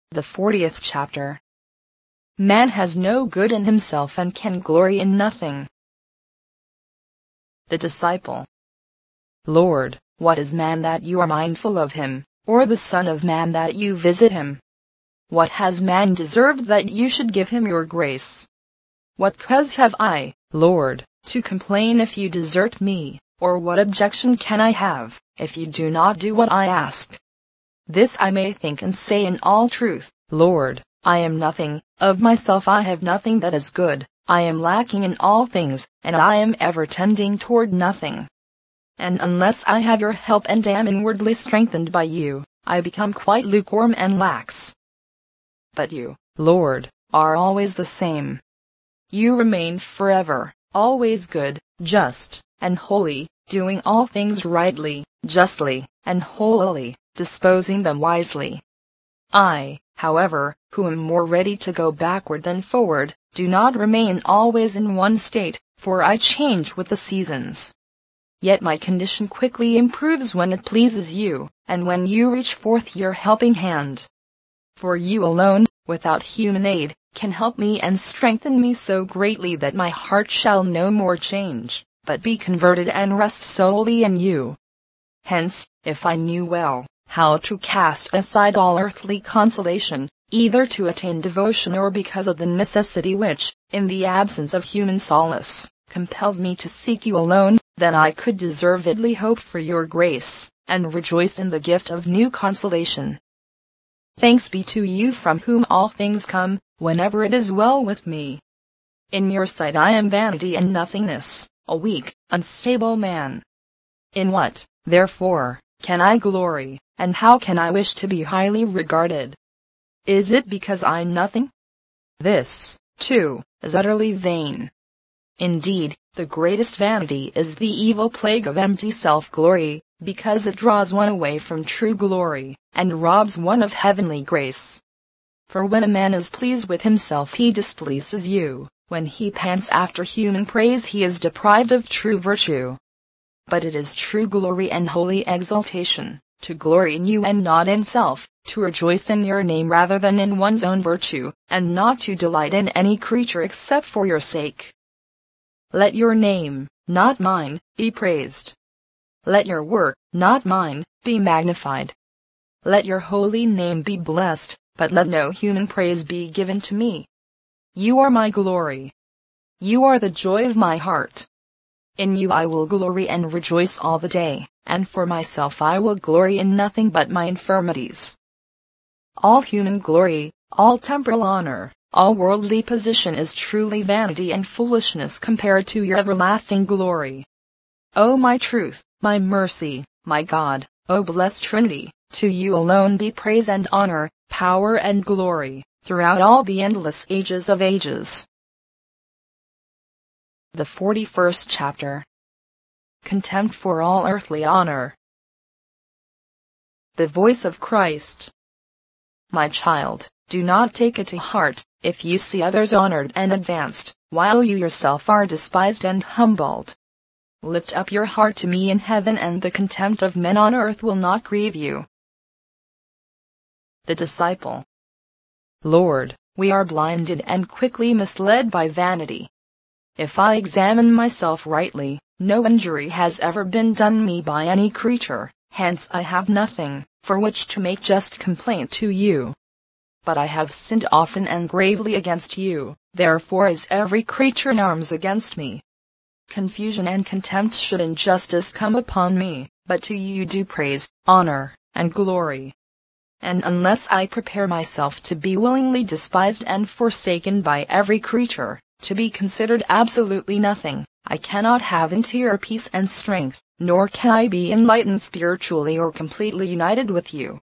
The 40th chapter. Man has no good in himself and can glory in nothing. The disciple. Lord, what is man that you are mindful of him, or the son of man that you visit him? What has man deserved that you should give him your grace? What cause have I, Lord, to complain if you desert me, or what objection can I have, if you do not do what I ask? This I may think and say in all truth, Lord, I am nothing, of myself I have nothing that is good, I am lacking in all things, and I am ever tending toward nothing. And unless I have your help and am inwardly strengthened by you, I become quite lukewarm and lax. But you, Lord, are always the same. You remain forever, always good, just, and holy, doing all things rightly, justly, and holily, disposing them wisely. I, however, who am more ready to go backward than forward, do not remain always in one state, for I change with the seasons. Yet my condition quickly improves when it pleases you, and when you reach forth your helping hand. For you alone, without human aid, can help me and strengthen me so greatly that my heart shall no more change, but be converted and rest solely in you. Hence, if I knew well how to cast aside all earthly consolation, either to attain devotion or because of the necessity which, in the absence of human solace, compels me to seek you alone, then I could deservedly hope for your grace, and rejoice in the gift of new consolation. Thanks be to you from whom all things come, whenever it is well with me. In your sight I am vanity and nothingness, a weak, unstable man. In what, therefore, can I glory, and how can I wish to be highly regarded? Is it because I'm nothing? This, too, is utterly vain. Indeed, the greatest vanity is the evil plague of empty self-glory, because it draws one away from true glory, and robs one of heavenly grace. For when a man is pleased with himself he displeases you, when he pants after human praise he is deprived of true virtue. But it is true glory and holy exaltation, to glory in you and not in self, to rejoice in your name rather than in one's own virtue, and not to delight in any creature except for your sake. Let your name, not mine, be praised. Let your work, not mine, be magnified. Let your holy name be blessed, but let no human praise be given to me. You are my glory. You are the joy of my heart. In you I will glory and rejoice all the day, and for myself I will glory in nothing but my infirmities. All human glory, all temporal honor, all worldly position is truly vanity and foolishness compared to your everlasting glory. O my truth, my mercy, my God, O blessed Trinity, to you alone be praise and honor, power and glory, throughout all the endless ages of ages. The 41st chapter. Contempt for all earthly honor. The voice of Christ. My child, do not take it to heart, if you see others honored and advanced, while you yourself are despised and humbled. Lift up your heart to me in heaven, and the contempt of men on earth will not grieve you. The disciple. Lord, we are blinded and quickly misled by vanity. If I examine myself rightly, no injury has ever been done me by any creature, hence I have nothing for which to make just complaint to you. But I have sinned often and gravely against you, therefore is every creature in arms against me. Confusion and contempt should injustice come upon me, but to you do praise, honor, and glory. And unless I prepare myself to be willingly despised and forsaken by every creature, to be considered absolutely nothing, I cannot have interior peace and strength, nor can I be enlightened spiritually or completely united with you.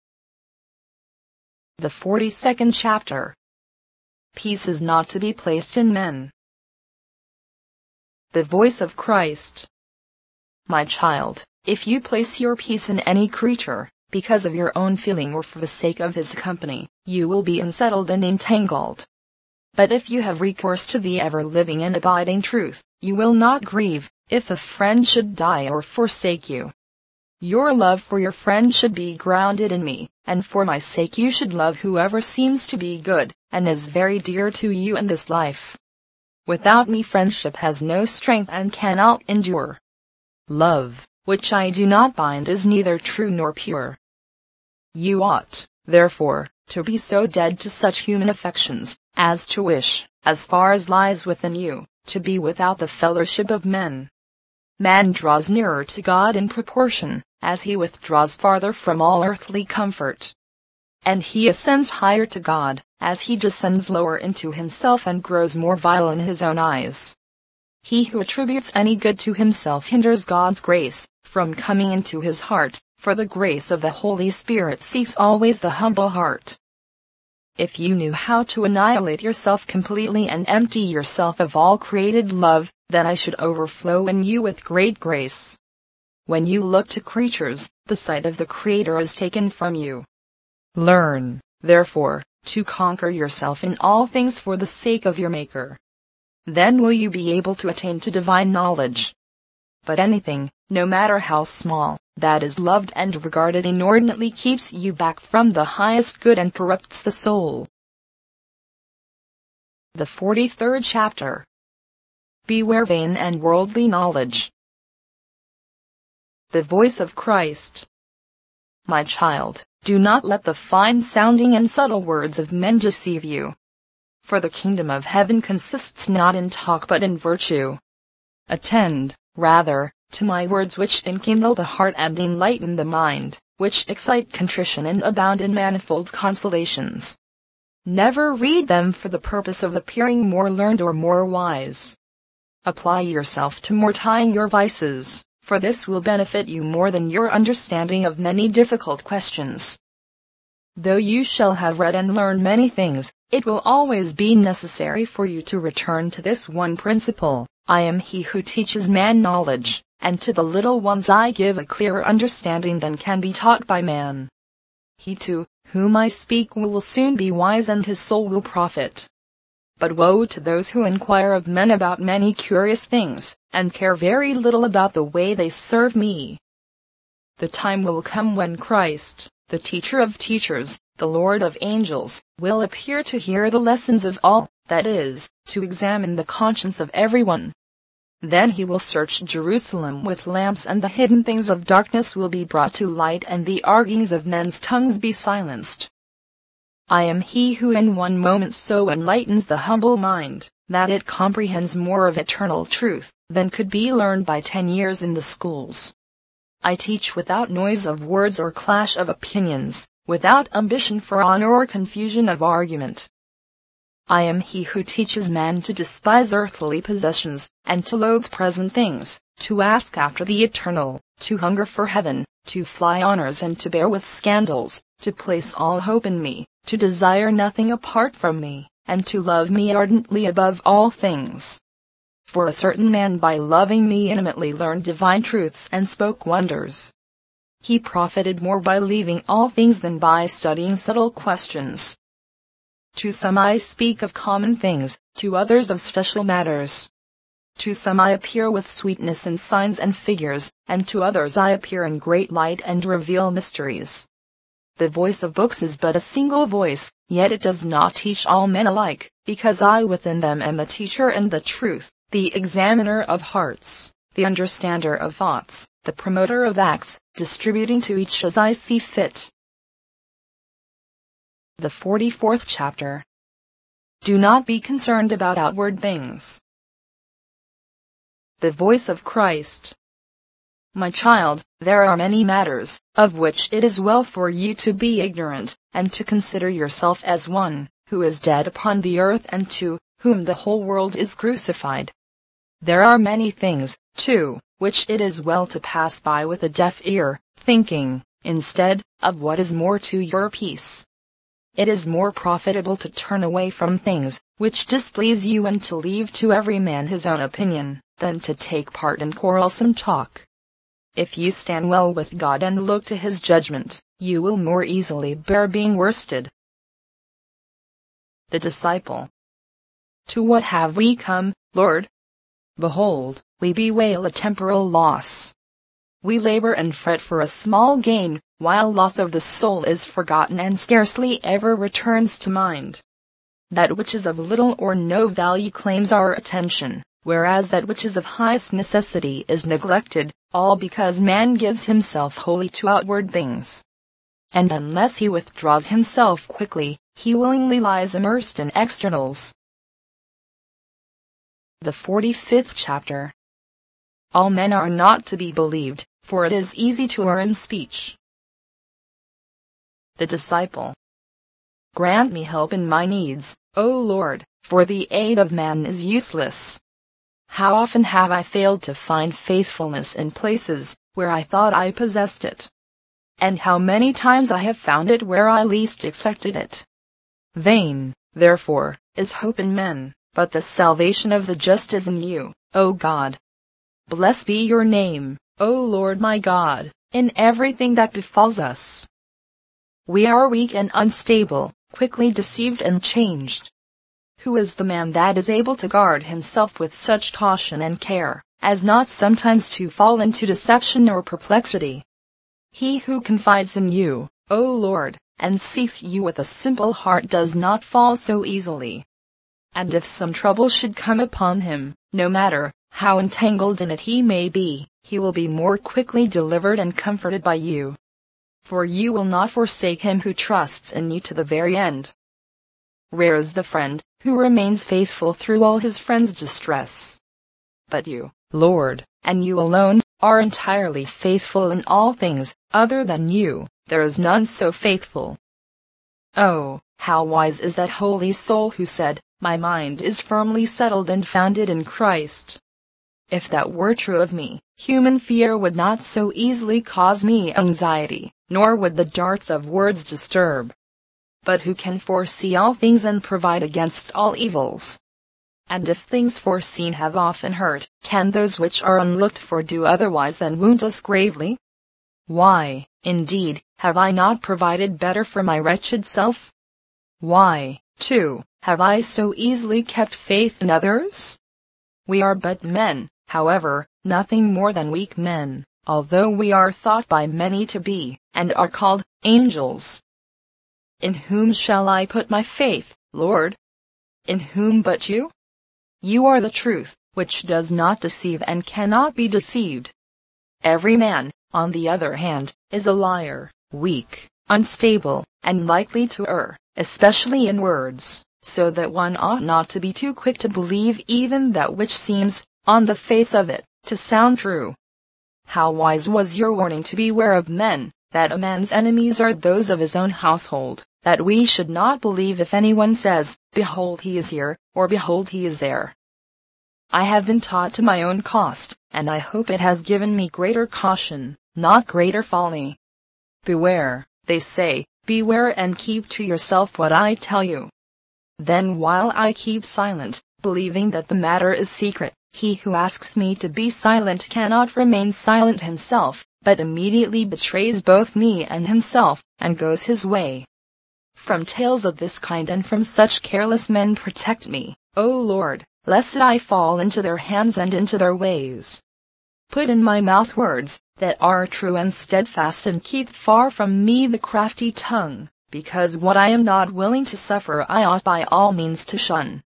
The 42nd chapter. Peace is not to be placed in men. The voice of Christ. My child, if you place your peace in any creature, because of your own feeling or for the sake of his company, you will be unsettled and entangled. But if you have recourse to the ever-living and abiding truth, you will not grieve, if a friend should die or forsake you. Your love for your friend should be grounded in me, and for my sake you should love whoever seems to be good, and is very dear to you in this life. Without me friendship has no strength and cannot endure. Love, which I do not bind, is neither true nor pure. You ought, therefore, to be so dead to such human affections, as to wish, as far as lies within you, to be without the fellowship of men. Man draws nearer to God in proportion as he withdraws farther from all earthly comfort. And he ascends higher to God, as he descends lower into himself and grows more vile in his own eyes. He who attributes any good to himself hinders God's grace from coming into his heart, for the grace of the Holy Spirit seeks always the humble heart. If you knew how to annihilate yourself completely and empty yourself of all created love, then I should overflow in you with great grace. When you look to creatures, the sight of the Creator is taken from you. Learn, therefore, to conquer yourself in all things for the sake of your Maker. Then will you be able to attain to divine knowledge. But anything, no matter how small, that is loved and regarded inordinately keeps you back from the highest good and corrupts the soul. The 43rd chapter. Beware vain and worldly knowledge. The voice of Christ. My child, do not let the fine-sounding and subtle words of men deceive you. For the kingdom of heaven consists not in talk but in virtue. Attend, rather, to my words which enkindle the heart and enlighten the mind, which excite contrition and abound in manifold consolations. Never read them for the purpose of appearing more learned or more wise. Apply yourself to mortifying your vices, for this will benefit you more than your understanding of many difficult questions. Though you shall have read and learned many things, it will always be necessary for you to return to this one principle: I am he who teaches man knowledge, and to the little ones I give a clearer understanding than can be taught by man. He to whom I speak will soon be wise and his soul will profit. But woe to those who inquire of men about many curious things, and care very little about the way they serve me. The time will come when Christ, the teacher of teachers, the Lord of angels, will appear to hear the lessons of all, that is, to examine the conscience of everyone. Then he will search Jerusalem with lamps, and the hidden things of darkness will be brought to light, and the arguings of men's tongues be silenced. I am he who in one moment so enlightens the humble mind, that it comprehends more of eternal truth than could be learned by 10 years in the schools. I teach without noise of words or clash of opinions, without ambition for honor or confusion of argument. I am he who teaches man to despise earthly possessions, and to loathe present things, to ask after the eternal, to hunger for heaven, to fly honors and to bear with scandals, to place all hope in me, to desire nothing apart from me, and to love me ardently above all things. For a certain man by loving me intimately learned divine truths and spoke wonders. He profited more by leaving all things than by studying subtle questions. To some I speak of common things, to others of special matters. To some I appear with sweetness and signs and figures, and to others I appear in great light and reveal mysteries. The voice of books is but a single voice, yet it does not teach all men alike, because I within them am the teacher and the truth, the examiner of hearts, the understander of thoughts, the promoter of acts, distributing to each as I see fit. The 44th chapter. Do not be concerned about outward things. The voice of Christ. My child, there are many matters, of which it is well for you to be ignorant, and to consider yourself as one, who is dead upon the earth and to whom the whole world is crucified. There are many things, too, which it is well to pass by with a deaf ear, thinking, instead, of what is more to your peace. It is more profitable to turn away from things which displease you and to leave to every man his own opinion, than to take part in quarrelsome talk. If you stand well with God and look to his judgment, you will more easily bear being worsted. The disciple. To what have we come, Lord? Behold, we bewail a temporal loss. We labor and fret for a small gain, while loss of the soul is forgotten and scarcely ever returns to mind. That which is of little or no value claims our attention, whereas that which is of highest necessity is neglected, all because man gives himself wholly to outward things. And unless he withdraws himself quickly, he willingly lies immersed in externals. The 45th chapter. All men are not to be believed, for it is easy to err in speech. The disciple. Grant me help in my needs, O Lord, for the aid of man is useless. How often have I failed to find faithfulness in places where I thought I possessed it? And how many times I have found it where I least expected it. Vain, therefore, is hope in men, but the salvation of the just is in you, O God. Blessed be your name, O Lord my God, in everything that befalls us. We are weak and unstable, quickly deceived and changed. Who is the man that is able to guard himself with such caution and care, as not sometimes to fall into deception or perplexity? He who confides in you, O Lord, and seeks you with a simple heart does not fall so easily. And if some trouble should come upon him, no matter how entangled in it he may be, he will be more quickly delivered and comforted by you. For you will not forsake him who trusts in you to the very end. Rare is the friend who remains faithful through all his friends' distress. But you, Lord, and you alone, are entirely faithful in all things. Other than you, there is none so faithful. Oh, how wise is that holy soul who said, "My mind is firmly settled and founded in Christ." If that were true of me, human fear would not so easily cause me anxiety, nor would the darts of words disturb. But who can foresee all things and provide against all evils? And if things foreseen have often hurt, can those which are unlooked for do otherwise than wound us gravely? Why, indeed, have I not provided better for my wretched self? Why, too, have I so easily kept faith in others? We are but men, however, nothing more than weak men, although we are thought by many to be, and are called, angels. In whom shall I put my faith, Lord? In whom but you? You are the truth, which does not deceive and cannot be deceived. Every man, on the other hand, is a liar, weak, unstable, and likely to err, especially in words, so that one ought not to be too quick to believe even that which seems, on the face of it, to sound true. How wise was your warning to beware of men, that a man's enemies are those of his own household, that we should not believe if anyone says, "Behold he is here," or "Behold he is there." I have been taught to my own cost, and I hope it has given me greater caution, not greater folly. Beware, they say, beware and keep to yourself what I tell you. Then while I keep silent, believing that the matter is secret, he who asks me to be silent cannot remain silent himself, but immediately betrays both me and himself, and goes his way. From tales of this kind and from such careless men protect me, O Lord, lest I fall into their hands and into their ways. Put in my mouth words that are true and steadfast, and keep far from me the crafty tongue, because what I am not willing to suffer I ought by all means to shun.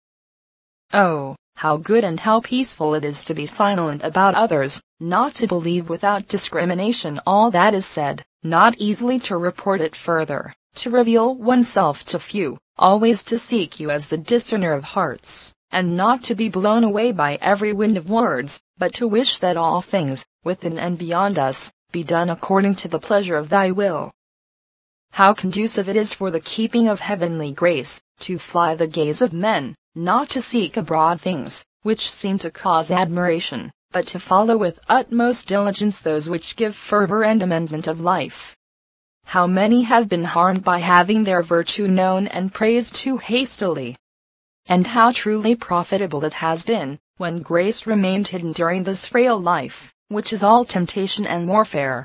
Oh, how good and how peaceful it is to be silent about others, not to believe without discrimination all that is said, not easily to report it further, to reveal oneself to few, always to seek you as the discerner of hearts, and not to be blown away by every wind of words, but to wish that all things, within and beyond us, be done according to the pleasure of thy will. How conducive it is for the keeping of heavenly grace, to fly the gaze of men, not to seek abroad things, which seem to cause admiration, but to follow with utmost diligence those which give fervor and amendment of life. How many have been harmed by having their virtue known and praised too hastily! And how truly profitable it has been, when grace remained hidden during this frail life, which is all temptation and warfare.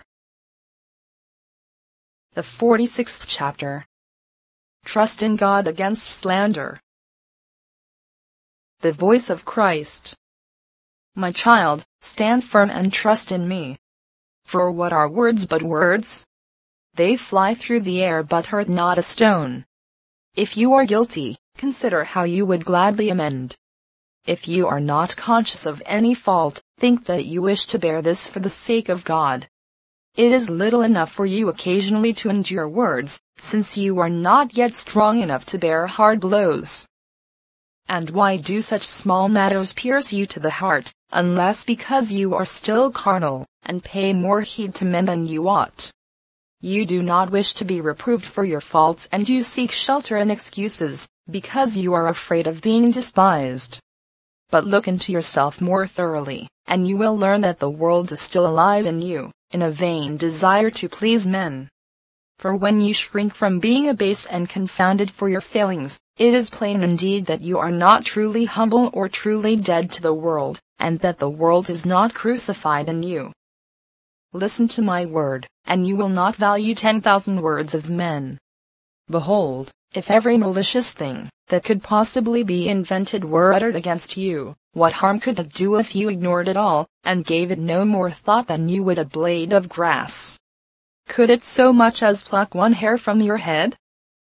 The 46th chapter. Trust in God against slander. The voice of Christ. My child, stand firm and trust in me. For what are words but words? They fly through the air but hurt not a stone. If you are guilty, consider how you would gladly amend. If you are not conscious of any fault, think that you wish to bear this for the sake of God. It is little enough for you occasionally to endure words, since you are not yet strong enough to bear hard blows. And why do such small matters pierce you to the heart, unless because you are still carnal, and pay more heed to men than you ought? You do not wish to be reproved for your faults, and you seek shelter in excuses, because you are afraid of being despised. But look into yourself more thoroughly, and you will learn that the world is still alive in you, in a vain desire to please men. For when you shrink from being abased and confounded for your failings, it is plain indeed that you are not truly humble or truly dead to the world, and that the world is not crucified in you. Listen to my word, and you will not value 10,000 words of men. Behold, if every malicious thing that could possibly be invented were uttered against you, what harm could it do if you ignored it all, and gave it no more thought than you would a blade of grass? Could it so much as pluck one hair from your head?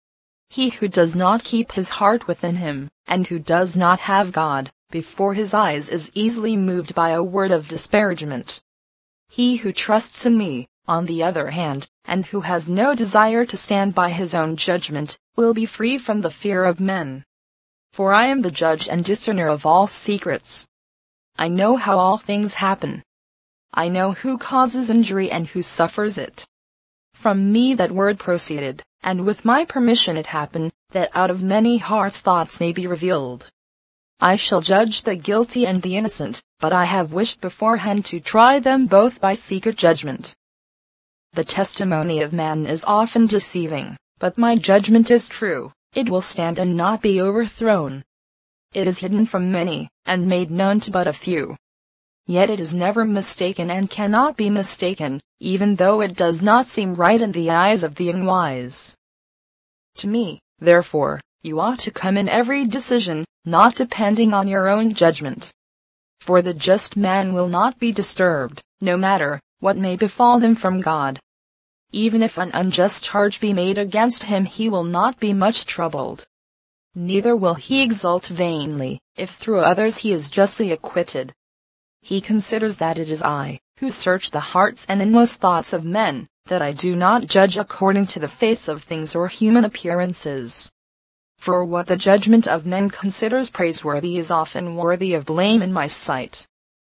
He who does not keep his heart within him, and who does not have God before his eyes, is easily moved by a word of disparagement. He who trusts in me, on the other hand, and who has no desire to stand by his own judgment, will be free from the fear of men. For I am the judge and discerner of all secrets. I know how all things happen. I know who causes injury and who suffers it. From me that word proceeded, and with my permission it happened, that out of many hearts thoughts may be revealed. I shall judge the guilty and the innocent, but I have wished beforehand to try them both by secret judgment. The testimony of man is often deceiving, but my judgment is true, it will stand and not be overthrown. It is hidden from many, and made known to but a few. Yet it is never mistaken and cannot be mistaken, even though it does not seem right in the eyes of the unwise. To me, therefore, you ought to come in every decision, not depending on your own judgment. For the just man will not be disturbed, no matter what may befall him from God. Even if an unjust charge be made against him, he will not be much troubled. Neither will he exult vainly, if through others he is justly acquitted. He considers that it is I, who search the hearts and inmost thoughts of men, that I do not judge according to the face of things or human appearances. For what the judgment of men considers praiseworthy is often worthy of blame in my sight.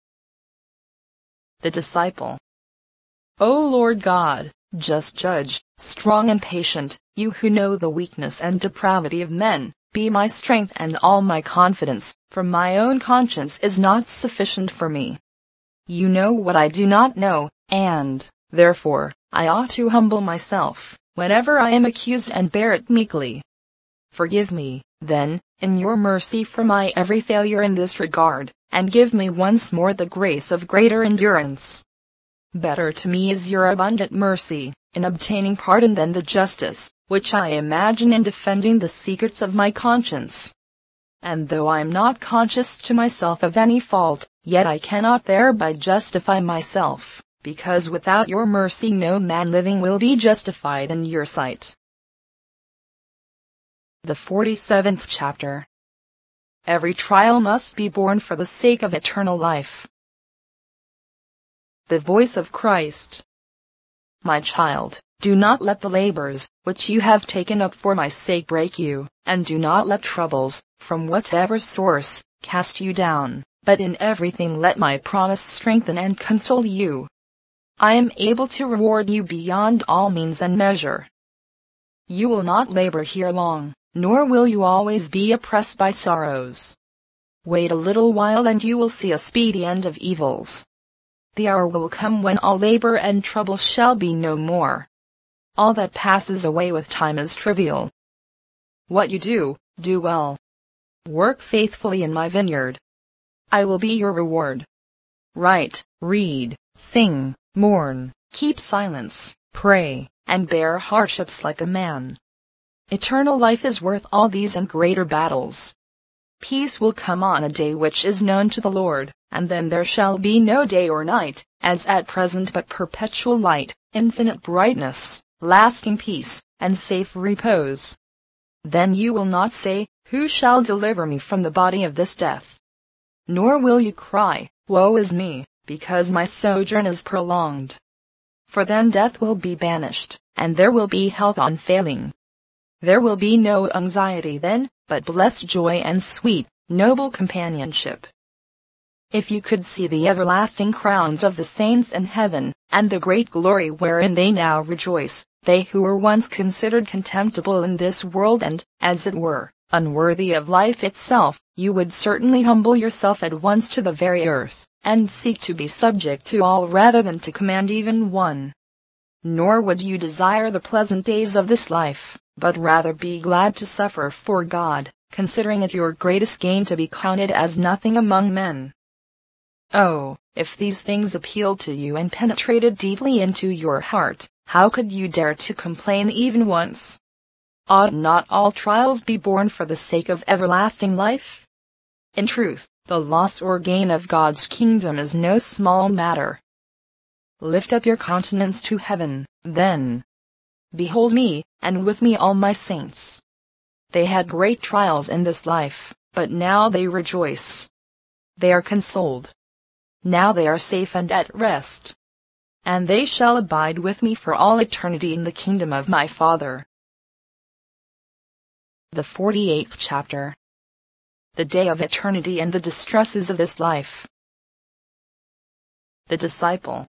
The Disciple. O Lord God, just judge, strong and patient, you who know the weakness and depravity of men, be my strength and all my confidence, for my own conscience is not sufficient for me. You know what I do not know, and, therefore, I ought to humble myself, whenever I am accused, and bear it meekly. Forgive me, then, in your mercy for my every failure in this regard, and give me once more the grace of greater endurance. Better to me is your abundant mercy, in obtaining pardon, than the justice, which I imagine in defending the secrets of my conscience. And though I am not conscious to myself of any fault, yet I cannot thereby justify myself, because without your mercy no man living will be justified in your sight. The 47th chapter. Every trial must be borne for the sake of eternal life. The voice of Christ. My child, do not let the labors, which you have taken up for my sake, break you, and do not let troubles, from whatever source, cast you down, but in everything let my promise strengthen and console you. I am able to reward you beyond all means and measure. You will not labor here long, nor will you always be oppressed by sorrows. Wait a little while and you will see a speedy end of evils. The hour will come when all labor and trouble shall be no more. All that passes away with time is trivial. What you do, do well. Work faithfully in my vineyard. I will be your reward. Write, read, sing, mourn, keep silence, pray, and bear hardships like a man. Eternal life is worth all these and greater battles. Peace will come on a day which is known to the Lord, and then there shall be no day or night, as at present, but perpetual light, infinite brightness, lasting peace, and safe repose. Then you will not say, "Who shall deliver me from the body of this death?" Nor will you cry, "Woe is me, because my sojourn is prolonged." For then death will be banished, and there will be health unfailing. There will be no anxiety then, but blessed joy and sweet, noble companionship. If you could see the everlasting crowns of the saints in heaven, and the great glory wherein they now rejoice, they who were once considered contemptible in this world and, as it were, unworthy of life itself, you would certainly humble yourself at once to the very earth, and seek to be subject to all rather than to command even one. Nor would you desire the pleasant days of this life, but rather be glad to suffer for God, considering it your greatest gain to be counted as nothing among men. Oh, if these things appealed to you and penetrated deeply into your heart, how could you dare to complain even once? Ought not all trials be borne for the sake of everlasting life? In truth, the loss or gain of God's kingdom is no small matter. Lift up your countenance to heaven, then. Behold me, and with me all my saints. They had great trials in this life, but now they rejoice. They are consoled. Now they are safe and at rest. And they shall abide with me for all eternity in the kingdom of my Father. The 48th chapter. The day of eternity and the distresses of this life. The disciple.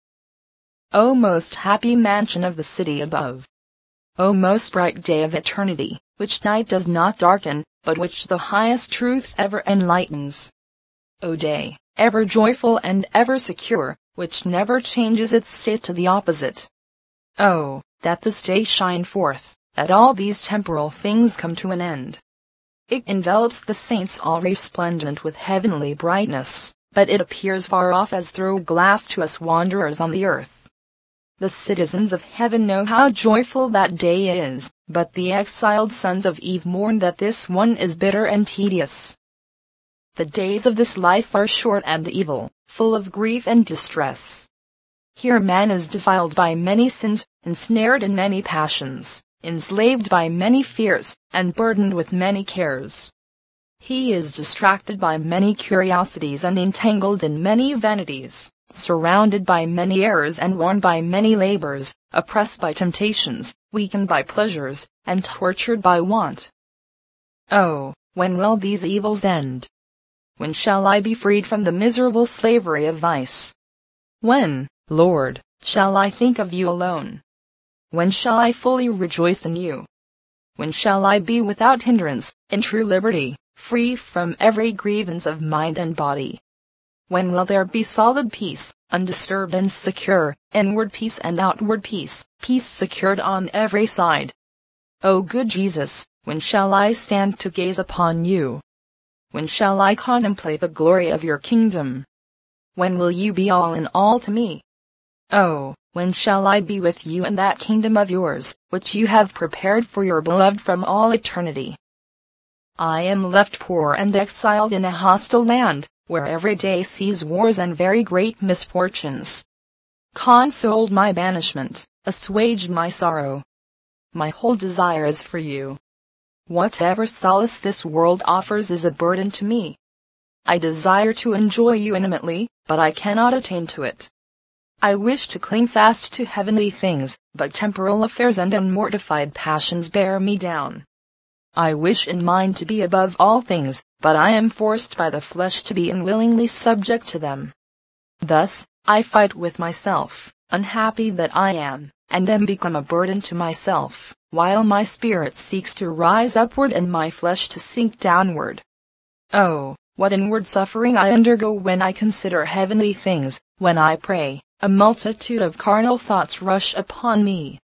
O most happy mansion of the city above! O most bright day of eternity, which night does not darken, but which the highest truth ever enlightens! O day, ever joyful and ever secure, which never changes its state to the opposite! Oh, that this day shine forth, that all these temporal things come to an end! It envelops the saints all resplendent with heavenly brightness, but it appears far off as through a glass to us wanderers on the earth. The citizens of heaven know how joyful that day is, but the exiled sons of Eve mourn that this one is bitter and tedious. The days of this life are short and evil, full of grief and distress. Here man is defiled by many sins, ensnared in many passions, enslaved by many fears, and burdened with many cares. He is distracted by many curiosities and entangled in many vanities, surrounded by many errors and worn by many labors, oppressed by temptations, weakened by pleasures, and tortured by want. Oh, when will these evils end? When shall I be freed from the miserable slavery of vice? When, Lord, shall I think of you alone? When shall I fully rejoice in you? When shall I be without hindrance, in true liberty, free from every grievance of mind and body? When will there be solid peace, undisturbed and secure, inward peace and outward peace, peace secured on every side? O good Jesus, when shall I stand to gaze upon you? When shall I contemplate the glory of your kingdom? When will you be all in all to me? Oh, when shall I be with you in that kingdom of yours, which you have prepared for your beloved from all eternity? I am left poor and exiled in a hostile land, where every day sees wars and very great misfortunes. Console my banishment, assuage my sorrow. My whole desire is for you. Whatever solace this world offers is a burden to me. I desire to enjoy you intimately, but I cannot attain to it. I wish to cling fast to heavenly things, but temporal affairs and unmortified passions bear me down. I wish in mind to be above all things, but I am forced by the flesh to be unwillingly subject to them. Thus, I fight with myself, unhappy that I am, and am become a burden to myself, while my spirit seeks to rise upward and my flesh to sink downward. Oh, what inward suffering I undergo when I consider heavenly things! When I pray, a multitude of carnal thoughts rush upon me.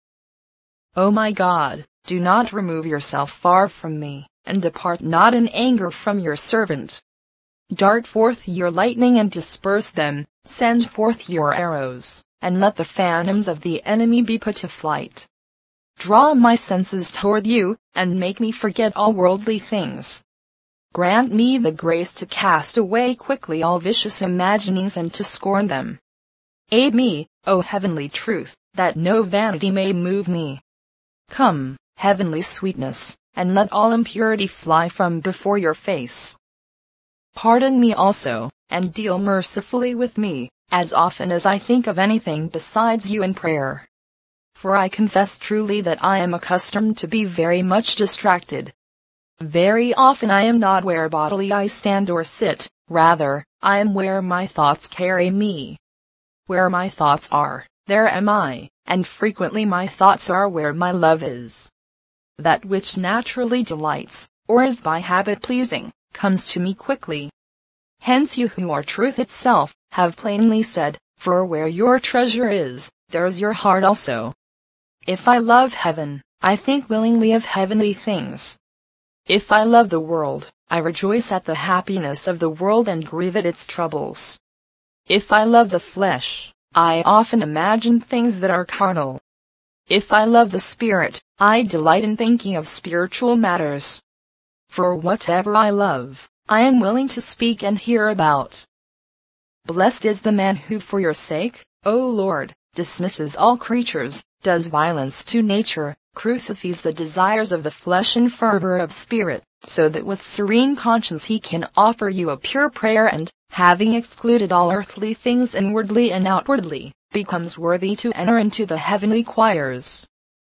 O my God, do not remove yourself far from me, and depart not in anger from your servant. Dart forth your lightning and disperse them, send forth your arrows, and let the phantoms of the enemy be put to flight. Draw my senses toward you, and make me forget all worldly things. grant me the grace to cast away quickly all vicious imaginings and to scorn them. Aid me, O heavenly truth, that no vanity may move me. Come, heavenly sweetness, and let all impurity fly from before your face. Pardon me also, and deal mercifully with me, as often as I think of anything besides you in prayer. For I confess truly that I am accustomed to be very much distracted. Very often I am not where bodily I stand or sit, rather, I am where my thoughts carry me. Where my thoughts are, there am I, and frequently my thoughts are where my love is. That which naturally delights, or is by habit pleasing, comes to me quickly. Hence you who are truth itself, have plainly said, for where your treasure is, there is your heart also. If I love heaven, I think willingly of heavenly things. If I love the world, I rejoice at the happiness of the world and grieve at its troubles. If I love the flesh, I often imagine things that are carnal. If I love the Spirit, I delight in thinking of spiritual matters. For whatever I love, I am willing to speak and hear about. Blessed is the man who for your sake, O Lord, dismisses all creatures, does violence to nature, crucifies the desires of the flesh in fervor of spirit, so that with serene conscience he can offer you a pure prayer and, having excluded all earthly things inwardly and outwardly, becomes worthy to enter into the heavenly choirs.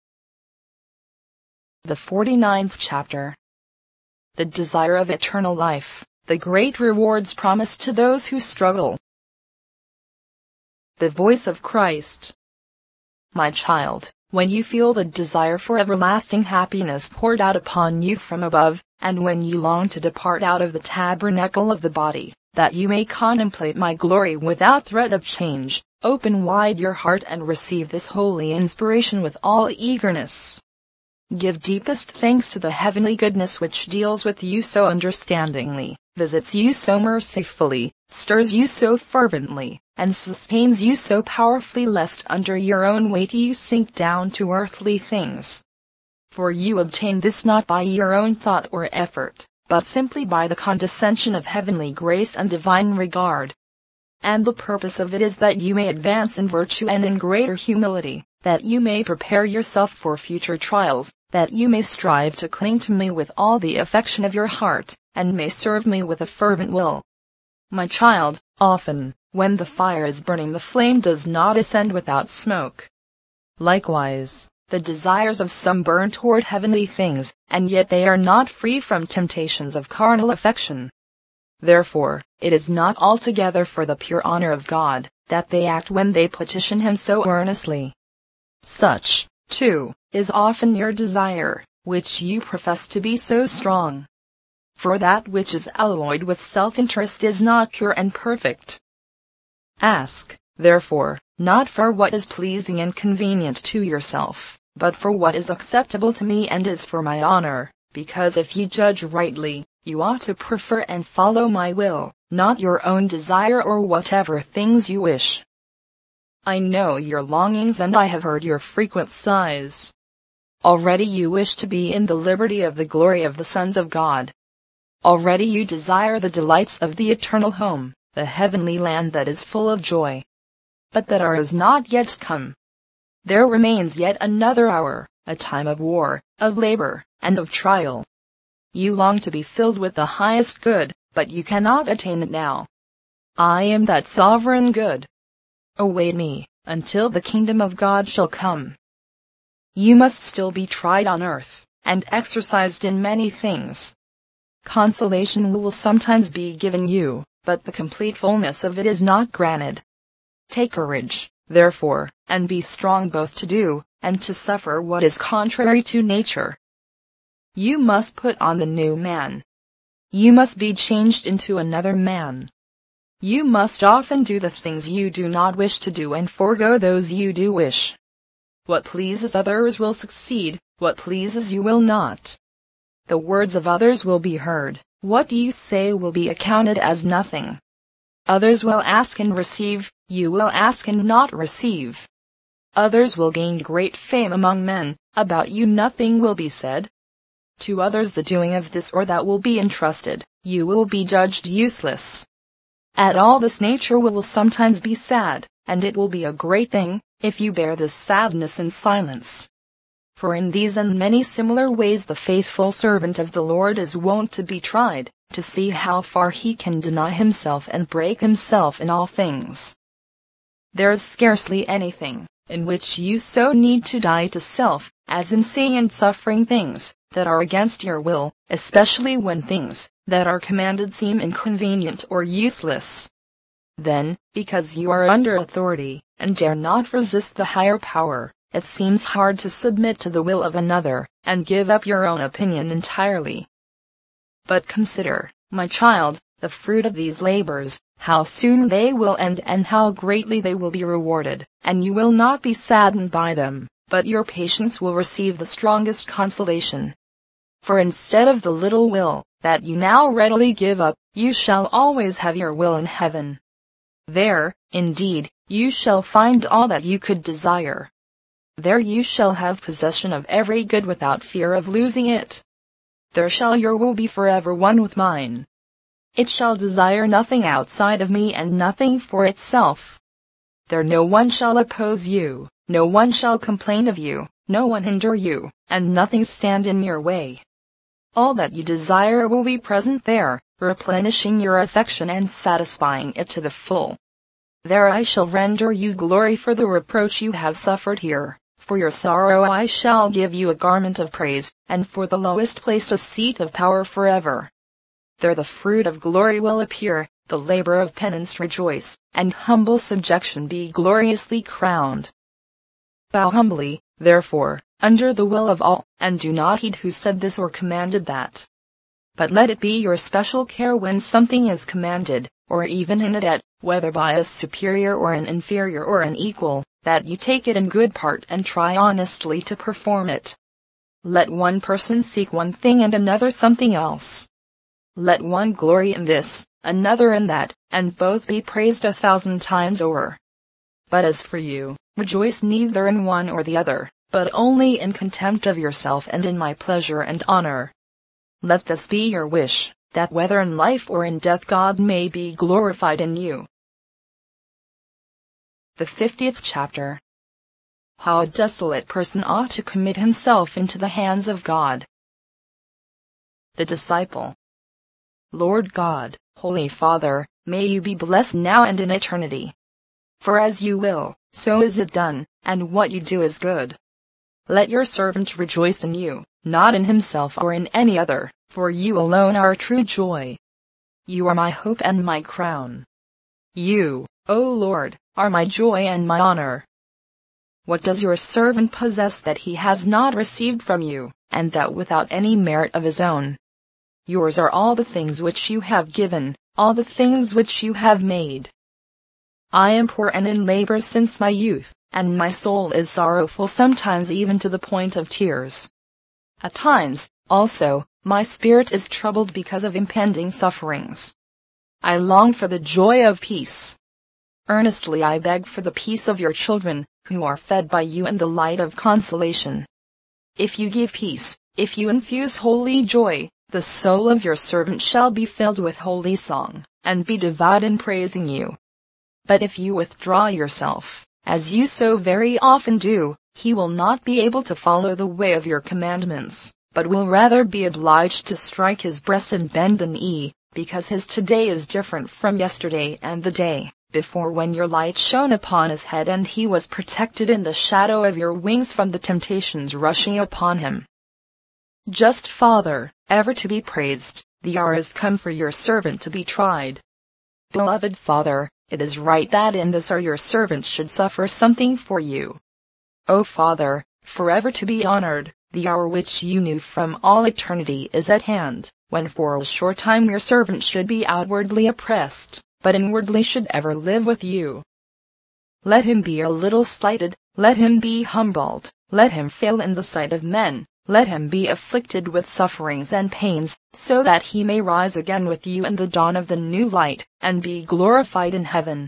The 49th chapter. The desire of eternal life, the great rewards promised to those who struggle. The voice of Christ. My child, when you feel the desire for everlasting happiness poured out upon you from above, and when you long to depart out of the tabernacle of the body, that you may contemplate my glory without threat of change, open wide your heart and receive this holy inspiration with all eagerness. Give deepest thanks to the heavenly goodness which deals with you so understandingly, visits you so mercifully, stirs you so fervently, and sustains you so powerfully lest under your own weight you sink down to earthly things. For you obtain this not by your own thought or effort, but simply by the condescension of heavenly grace and divine regard. And the purpose of it is that you may advance in virtue and in greater humility, that you may prepare yourself for future trials, that you may strive to cling to me with all the affection of your heart, and may serve me with a fervent will. My child, often, when the fire is burning, the flame does not ascend without smoke. Likewise, the desires of some burn toward heavenly things, and yet they are not free from temptations of carnal affection. Therefore, it is not altogether for the pure honor of God, that they act when they petition him so earnestly. Such, too, is often your desire, which you profess to be so strong. For that which is alloyed with self-interest is not pure and perfect. Ask, therefore, not for what is pleasing and convenient to yourself, but for what is acceptable to me and is for my honor, because if you judge rightly, you ought to prefer and follow my will, not your own desire or whatever things you wish. I know your longings and I have heard your frequent sighs. Already you wish to be in the liberty of the glory of the sons of God. Already you desire the delights of the eternal home, the heavenly land that is full of joy. But that hour is not yet come. There remains yet another hour, a time of war, of labor, and of trial. You long to be filled with the highest good, but you cannot attain it now. I am that sovereign good. Await me, until the kingdom of God shall come. You must still be tried on earth, and exercised in many things. Consolation will sometimes be given you, but the complete fullness of it is not granted. Take courage, therefore, and be strong both to do, and to suffer what is contrary to nature. You must put on the new man. You must be changed into another man. You must often do the things you do not wish to do and forego those you do wish. What pleases others will succeed, what pleases you will not. The words of others will be heard, what you say will be accounted as nothing. Others will ask and receive, you will ask and not receive. Others will gain great fame among men, about you nothing will be said. to others the doing of this or that will be entrusted, you will be judged useless. At all this nature will sometimes be sad, and it will be a great thing, if you bear this sadness in silence. For in these and many similar ways the faithful servant of the Lord is wont to be tried, to see how far he can deny himself and break himself in all things. There is scarcely anything in which you so need to die to self, as in seeing and suffering things that are against your will, especially when things that are commanded seem inconvenient or useless. Then, because you are under authority, and dare not resist the higher power, it seems hard to submit to the will of another, and give up your own opinion entirely. But consider, my child, the fruit of these labors, how soon they will end and how greatly they will be rewarded, and you will not be saddened by them, but your patience will receive the strongest consolation. For instead of the little will that you now readily give up, you shall always have your will in heaven. There, indeed, you shall find all that you could desire. There you shall have possession of every good without fear of losing it. There shall your will be forever one with mine. It shall desire nothing outside of me and nothing for itself. There no one shall oppose you, no one shall complain of you, no one hinder you, and nothing stand in your way. All that you desire will be present there, replenishing your affection and satisfying it to the full. There I shall render you glory for the reproach you have suffered here. For your sorrow I shall give you a garment of praise, and for the lowest place a seat of power forever. There the fruit of glory will appear, the labor of penance rejoice, and humble subjection be gloriously crowned. Bow humbly, therefore, under the will of all, and do not heed who said this or commanded that. But let it be your special care when something is commanded, or even hinted at, whether by a superior or an inferior or an equal, that you take it in good part and try honestly to perform it. Let one person seek one thing and another something else. Let one glory in this, another in that, and both be praised 1,000 times over. But as for you, rejoice neither in one or the other, but only in contempt of yourself and in my pleasure and honor. Let this be your wish, that whether in life or in death God may be glorified in you. The 50th chapter. How a desolate person ought to commit himself into the hands of God. The disciple. Lord God, Holy Father, may you be blessed now and in eternity. For as you will, so is it done, and what you do is good. Let your servant rejoice in you, not in himself or in any other, for you alone are true joy. You are my hope and my crown. You, O Lord, are my joy and my honor. What does your servant possess that he has not received from you, and that without any merit of his own? Yours are all the things which you have given, all the things which you have made. I am poor and in labor since my youth, and my soul is sorrowful sometimes even to the point of tears. At times, also, my spirit is troubled because of impending sufferings. I long for the joy of peace. Earnestly I beg for the peace of your children, who are fed by you in the light of consolation. If you give peace, if you infuse holy joy, the soul of your servant shall be filled with holy song, and be devout in praising you. But if you withdraw yourself, as you so very often do, he will not be able to follow the way of your commandments, but will rather be obliged to strike his breast and bend an knee, because his today is different from yesterday and the day before, when your light shone upon his head and he was protected in the shadow of your wings from the temptations rushing upon him. Just Father, ever to be praised, the hour is come for your servant to be tried. Beloved Father, it is right that in this hour your servant should suffer something for you. O Father, forever to be honored, the hour which you knew from all eternity is at hand, when for a short time your servant should be outwardly oppressed, but inwardly should ever live with you. Let him be a little slighted, let him be humbled, let him fail in the sight of men, let him be afflicted with sufferings and pains, so that he may rise again with you in the dawn of the new light, and be glorified in heaven.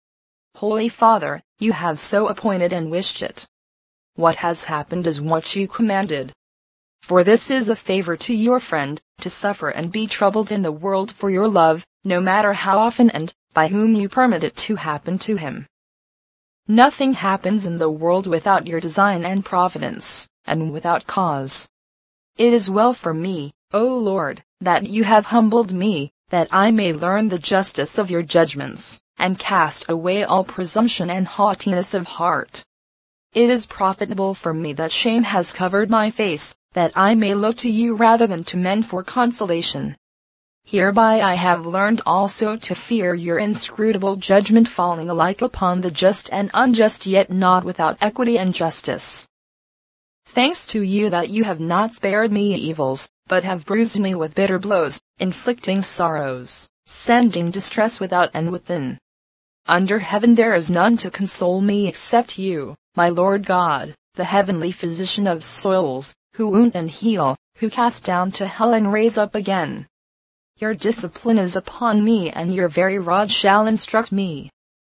Holy Father, you have so appointed and wished it. What has happened is what you commanded. For this is a favor to your friend, to suffer and be troubled in the world for your love, no matter how often and by whom you permit it to happen to him. Nothing happens in the world without your design and providence, and without cause. It is well for me, O Lord, that you have humbled me, that I may learn the justice of your judgments, and cast away all presumption and haughtiness of heart. It is profitable for me that shame has covered my face, that I may look to you rather than to men for consolation. Hereby I have learned also to fear your inscrutable judgment, falling alike upon the just and unjust, yet not without equity and justice. Thanks to you that you have not spared me evils, but have bruised me with bitter blows, inflicting sorrows, sending distress without and within. Under heaven there is none to console me except you, my Lord God, the heavenly physician of souls, who wound and heal, who cast down to hell and raise up again. Your discipline is upon me, and your very rod shall instruct me.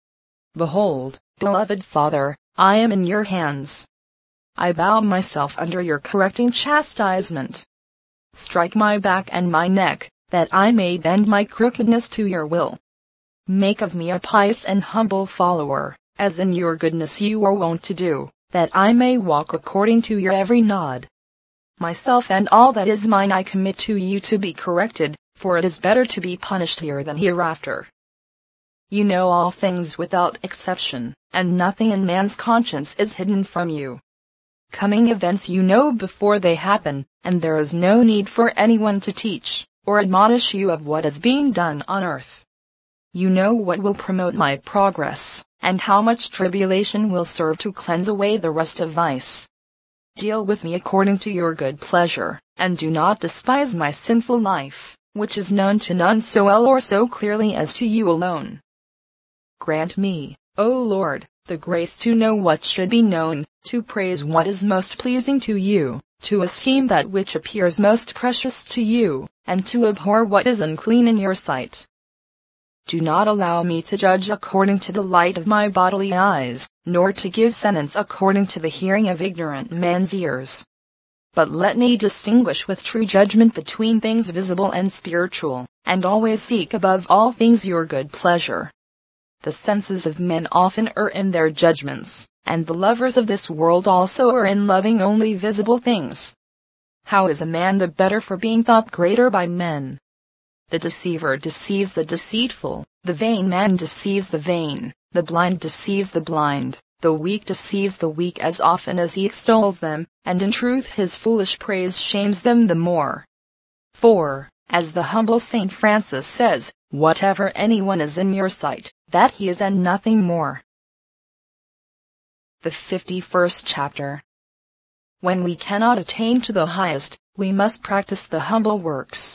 Behold, beloved Father, I am in your hands. I bow myself under your correcting chastisement. Strike my back and my neck, that I may bend my crookedness to your will. Make of me a pious and humble follower, as in your goodness you are wont to do, that I may walk according to your every nod. Myself and all that is mine I commit to you to be corrected, for it is better to be punished here than hereafter. You know all things without exception, and nothing in man's conscience is hidden from you. Coming events you know before they happen, and there is no need for anyone to teach, or admonish you of what is being done on earth. You know what will promote my progress, and how much tribulation will serve to cleanse away the rust of vice. Deal with me according to your good pleasure, and do not despise my sinful life, which is known to none so well or so clearly as to you alone. Grant me, O Lord, the grace to know what should be known, to praise what is most pleasing to you, to esteem that which appears most precious to you, and to abhor what is unclean in your sight. Do not allow me to judge according to the light of my bodily eyes, nor to give sentence according to the hearing of ignorant men's ears. But let me distinguish with true judgment between things visible and spiritual, and always seek above all things your good pleasure. The senses of men often err in their judgments, and the lovers of this world also are in loving only visible things. How is a man the better for being thought greater by men? The deceiver deceives the deceitful, the vain man deceives the vain, the blind deceives the blind, the weak deceives the weak as often as he extols them, and in truth his foolish praise shames them the more. For, as the humble Saint Francis says, whatever anyone is in your sight, that he is and nothing more. The 51st chapter. When we cannot attain to the highest, we must practice the humble works.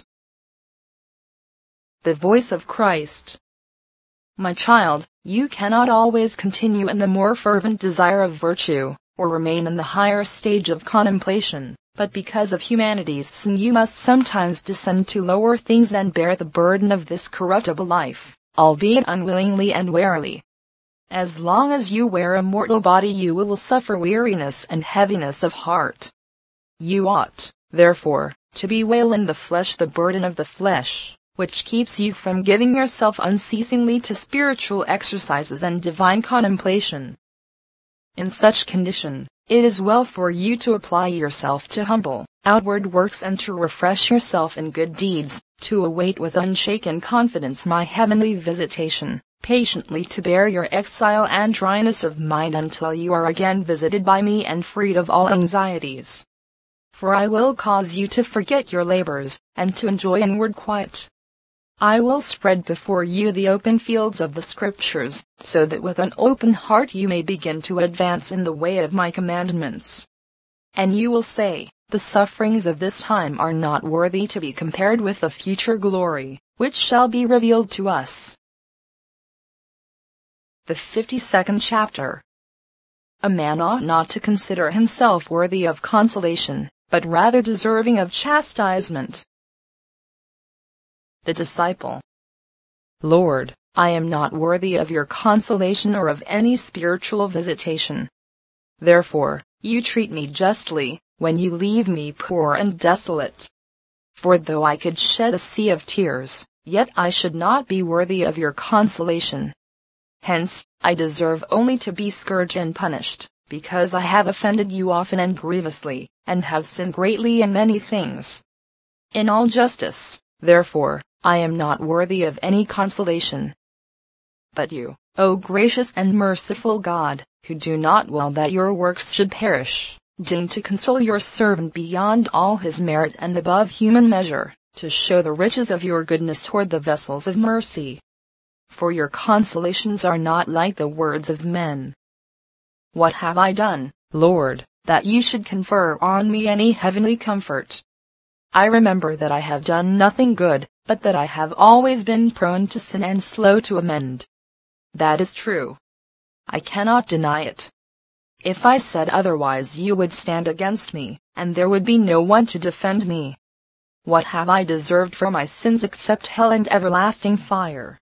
The voice of Christ. My child, you cannot always continue in the more fervent desire of virtue, or remain in the higher stage of contemplation, but because of humanity's sin you must sometimes descend to lower things and bear the burden of this corruptible life, albeit unwillingly and warily. As long as you wear a mortal body you will suffer weariness and heaviness of heart. You ought, therefore, to bewail in the flesh the burden of the flesh, which keeps you from giving yourself unceasingly to spiritual exercises and divine contemplation. In such condition, it is well for you to apply yourself to humble, outward works and to refresh yourself in good deeds, to await with unshaken confidence my heavenly visitation, patiently to bear your exile and dryness of mind until you are again visited by me and freed of all anxieties. For I will cause you to forget your labors, and to enjoy inward quiet. I will spread before you the open fields of the Scriptures, so that with an open heart you may begin to advance in the way of my commandments. And you will say, the sufferings of this time are not worthy to be compared with the future glory, which shall be revealed to us. The 52nd chapter. A man ought not to consider himself worthy of consolation, but rather deserving of chastisement. The disciple. Lord, I am not worthy of your consolation or of any spiritual visitation. Therefore, you treat me justly, when you leave me poor and desolate. For though I could shed a sea of tears, yet I should not be worthy of your consolation. Hence, I deserve only to be scourged and punished, because I have offended you often and grievously, and have sinned greatly in many things. In all justice, therefore, I am not worthy of any consolation. But you, O gracious and merciful God, who do not will that your works should perish, deign to console your servant beyond all his merit and above human measure, to show the riches of your goodness toward the vessels of mercy. For your consolations are not like the words of men. What have I done, Lord, that you should confer on me any heavenly comfort? I remember that I have done nothing good, but that I have always been prone to sin and slow to amend. That is true. I cannot deny it. If I said otherwise, you would stand against me, and there would be no one to defend me. What have I deserved for my sins except hell and everlasting fire?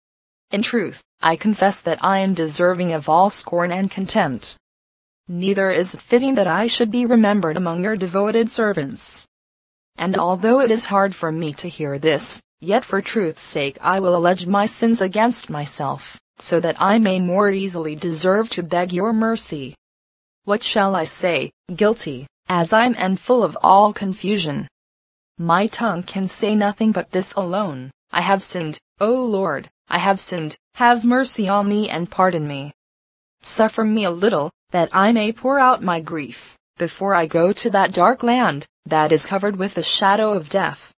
In truth, I confess that I am deserving of all scorn and contempt. Neither is it fitting that I should be remembered among your devoted servants. And although it is hard for me to hear this, yet for truth's sake I will allege my sins against myself, so that I may more easily deserve to beg your mercy. What shall I say, guilty, as I am and full of all confusion? My tongue can say nothing but this alone: I have sinned, O Lord, I have sinned, have mercy on me and pardon me. Suffer me a little, that I may pour out my grief, before I go to that dark land, that is covered with the shadow of death.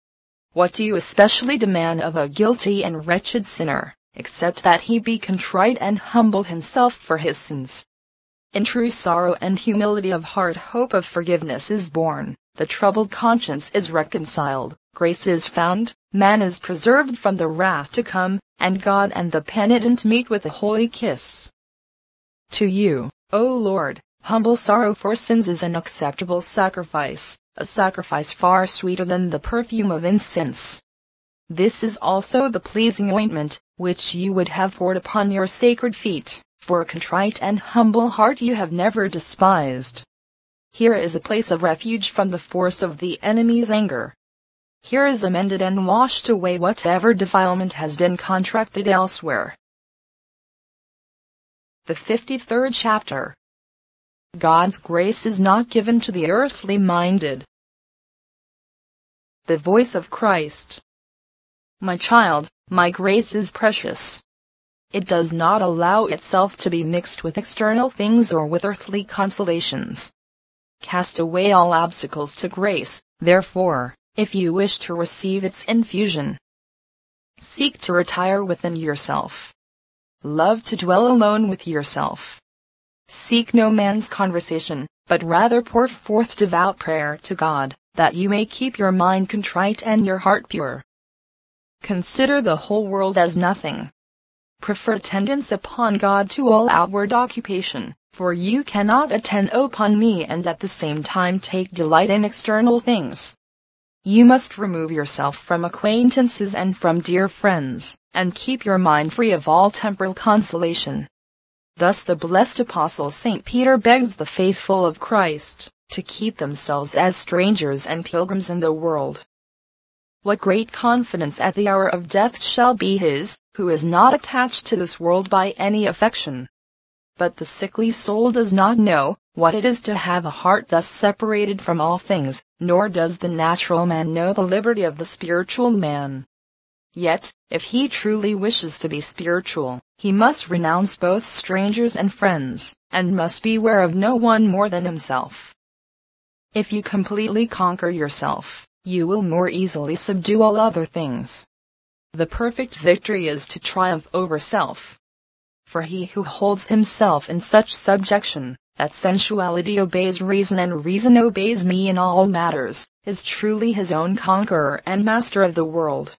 What do you especially demand of a guilty and wretched sinner, except that he be contrite and humble himself for his sins? In true sorrow and humility of heart hope of forgiveness is born, the troubled conscience is reconciled, grace is found, man is preserved from the wrath to come, and God and the penitent meet with a holy kiss. To you, O Lord, humble sorrow for sins is an acceptable sacrifice, a sacrifice far sweeter than the perfume of incense. This is also the pleasing ointment, which you would have poured upon your sacred feet, for a contrite and humble heart you have never despised. Here is a place of refuge from the force of the enemy's anger. Here is amended and washed away whatever defilement has been contracted elsewhere. The 53rd chapter. God's grace is not given to the earthly minded. The voice of Christ. My child, my grace is precious. It does not allow itself to be mixed with external things or with earthly consolations. Cast away all obstacles to grace, therefore, if you wish to receive its infusion. Seek to retire within yourself. Love to dwell alone with yourself. Seek no man's conversation, but rather pour forth devout prayer to God, that you may keep your mind contrite and your heart pure. Consider the whole world as nothing. Prefer attendance upon God to all outward occupation, for you cannot attend upon me and at the same time take delight in external things. You must remove yourself from acquaintances and from dear friends, and keep your mind free of all temporal consolation. Thus the blessed apostle St. Peter begs the faithful of Christ to keep themselves as strangers and pilgrims in the world. What great confidence at the hour of death shall be his, who is not attached to this world by any affection. But the sickly soul does not know what it is to have a heart thus separated from all things, nor does the natural man know the liberty of the spiritual man. Yet, if he truly wishes to be spiritual, he must renounce both strangers and friends, and must beware of no one more than himself. If you completely conquer yourself, you will more easily subdue all other things. The perfect victory is to triumph over self. For he who holds himself in such subjection, that sensuality obeys reason and reason obeys me in all matters, is truly his own conqueror and master of the world.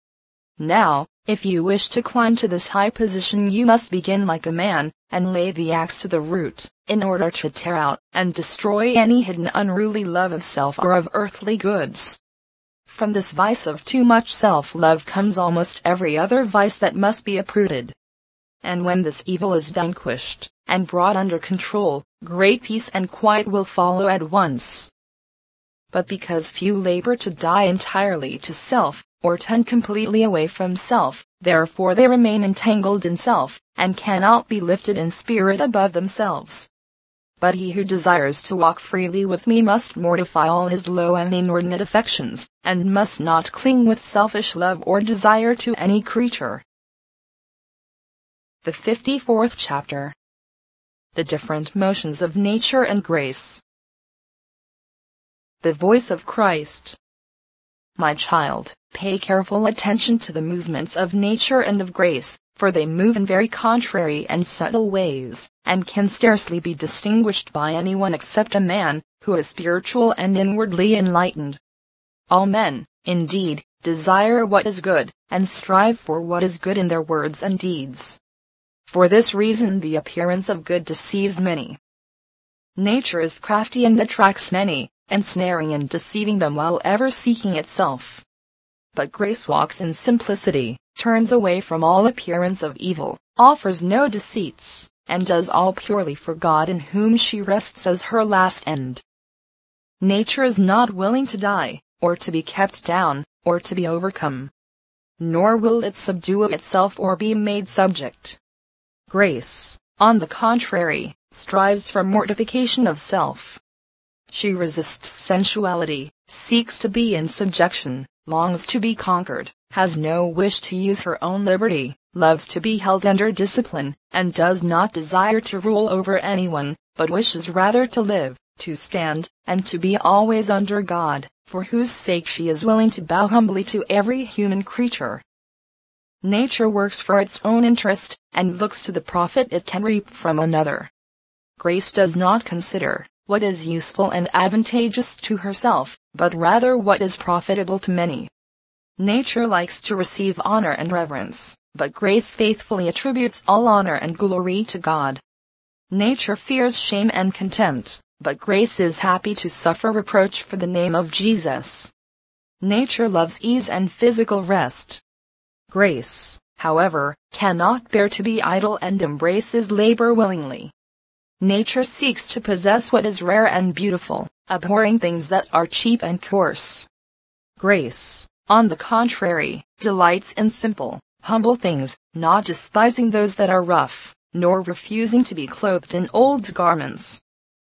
Now, if you wish to climb to this high position, you must begin like a man, and lay the axe to the root, in order to tear out and destroy any hidden unruly love of self or of earthly goods. From this vice of too much self-love comes almost every other vice that must be uprooted. and when this evil is vanquished, and brought under control, great peace and quiet will follow at once. But because few labor to die entirely to self, or turn completely away from self, therefore they remain entangled in self, and cannot be lifted in spirit above themselves. But he who desires to walk freely with me must mortify all his low and inordinate affections, and must not cling with selfish love or desire to any creature. The 54th chapter. The different motions of nature and grace. The voice of Christ. My child, pay careful attention to the movements of nature and of grace, for they move in very contrary and subtle ways, and can scarcely be distinguished by anyone except a man who is spiritual and inwardly enlightened. All men, indeed, desire what is good, and strive for what is good in their words and deeds. For this reason the appearance of good deceives many. Nature is crafty and attracts many, ensnaring and deceiving them while ever seeking itself. But grace walks in simplicity, turns away from all appearance of evil, offers no deceits, and does all purely for God in whom she rests as her last end. Nature is not willing to die, or to be kept down, or to be overcome. Nor will it subdue itself or be made subject. Grace, on the contrary, strives for mortification of self. She resists sensuality, seeks to be in subjection, longs to be conquered, has no wish to use her own liberty, loves to be held under discipline, and does not desire to rule over anyone, but wishes rather to live, to stand, and to be always under God, for whose sake she is willing to bow humbly to every human creature. Nature works for its own interest, and looks to the profit it can reap from another. Grace does not consider what is useful and advantageous to herself, but rather what is profitable to many. Nature likes to receive honor and reverence, but grace faithfully attributes all honor and glory to God. Nature fears shame and contempt, but grace is happy to suffer reproach for the name of Jesus. Nature loves ease and physical rest. Grace, however, cannot bear to be idle and embraces labor willingly. Nature seeks to possess what is rare and beautiful, abhorring things that are cheap and coarse. Grace, on the contrary, delights in simple, humble things, not despising those that are rough, nor refusing to be clothed in old garments.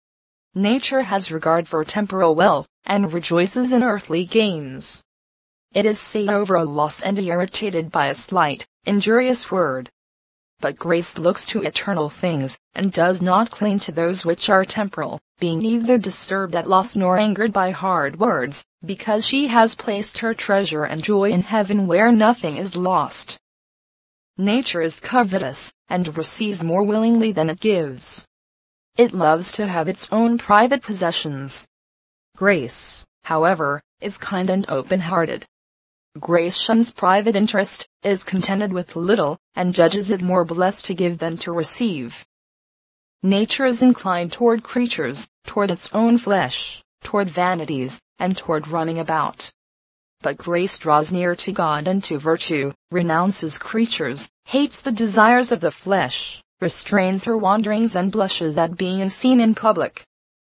Nature has regard for temporal wealth, and rejoices in earthly gains. It is sad over a loss and irritated by a slight, injurious word. But grace looks to eternal things, and does not cling to those which are temporal, being neither disturbed at loss nor angered by hard words, because she has placed her treasure and joy in heaven where nothing is lost. Nature is covetous, and receives more willingly than it gives. It loves to have its own private possessions. Grace, however, is kind and open-hearted. Grace shuns private interest, is contented with little, and judges it more blessed to give than to receive. Nature is inclined toward creatures, toward its own flesh, toward vanities, and toward running about. But grace draws near to God and to virtue, renounces creatures, hates the desires of the flesh, restrains her wanderings and blushes at being seen in public.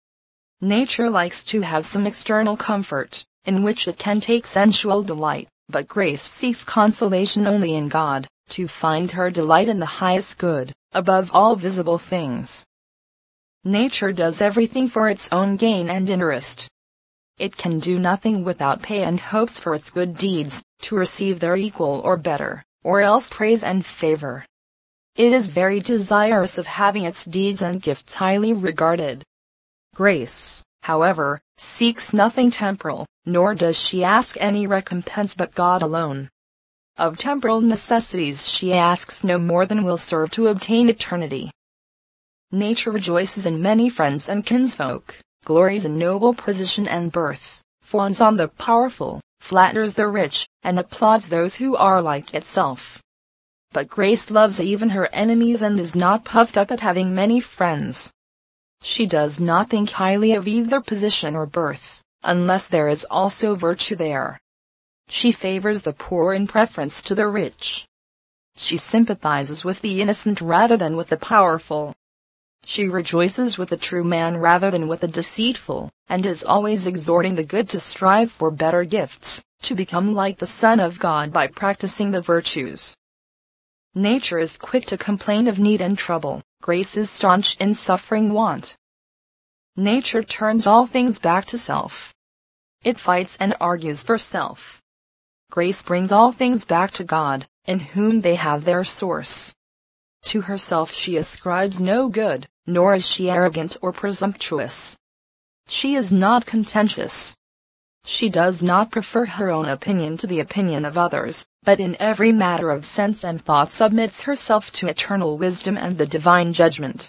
Nature likes to have some external comfort, in which it can take sensual delight. But grace seeks consolation only in God, to find her delight in the highest good, above all visible things. Nature does everything for its own gain and interest. It can do nothing without pay and hopes for its good deeds, to receive their equal or better, or else praise and favor. It is very desirous of having its deeds and gifts highly regarded. Grace, however, seeks nothing temporal, nor does she ask any recompense but God alone. Of temporal necessities she asks no more than will serve to obtain eternity. Nature rejoices in many friends and kinsfolk, glories in noble position and birth, fawns on the powerful, flatters the rich, and applauds those who are like itself. But grace loves even her enemies and is not puffed up at having many friends. She does not think highly of either position or birth, unless there is also virtue there. She favors the poor in preference to the rich. She sympathizes with the innocent rather than with the powerful. She rejoices with the true man rather than with the deceitful, and is always exhorting the good to strive for better gifts, to become like the Son of God by practicing the virtues. Nature is quick to complain of need and trouble. Grace is staunch in suffering want. Nature turns all things back to self. It fights and argues for self. Grace brings all things back to God, in whom they have their source. To herself she ascribes no good, nor is she arrogant or presumptuous. She is not contentious. She does not prefer her own opinion to the opinion of others, but in every matter of sense and thought submits herself to eternal wisdom and the divine judgment.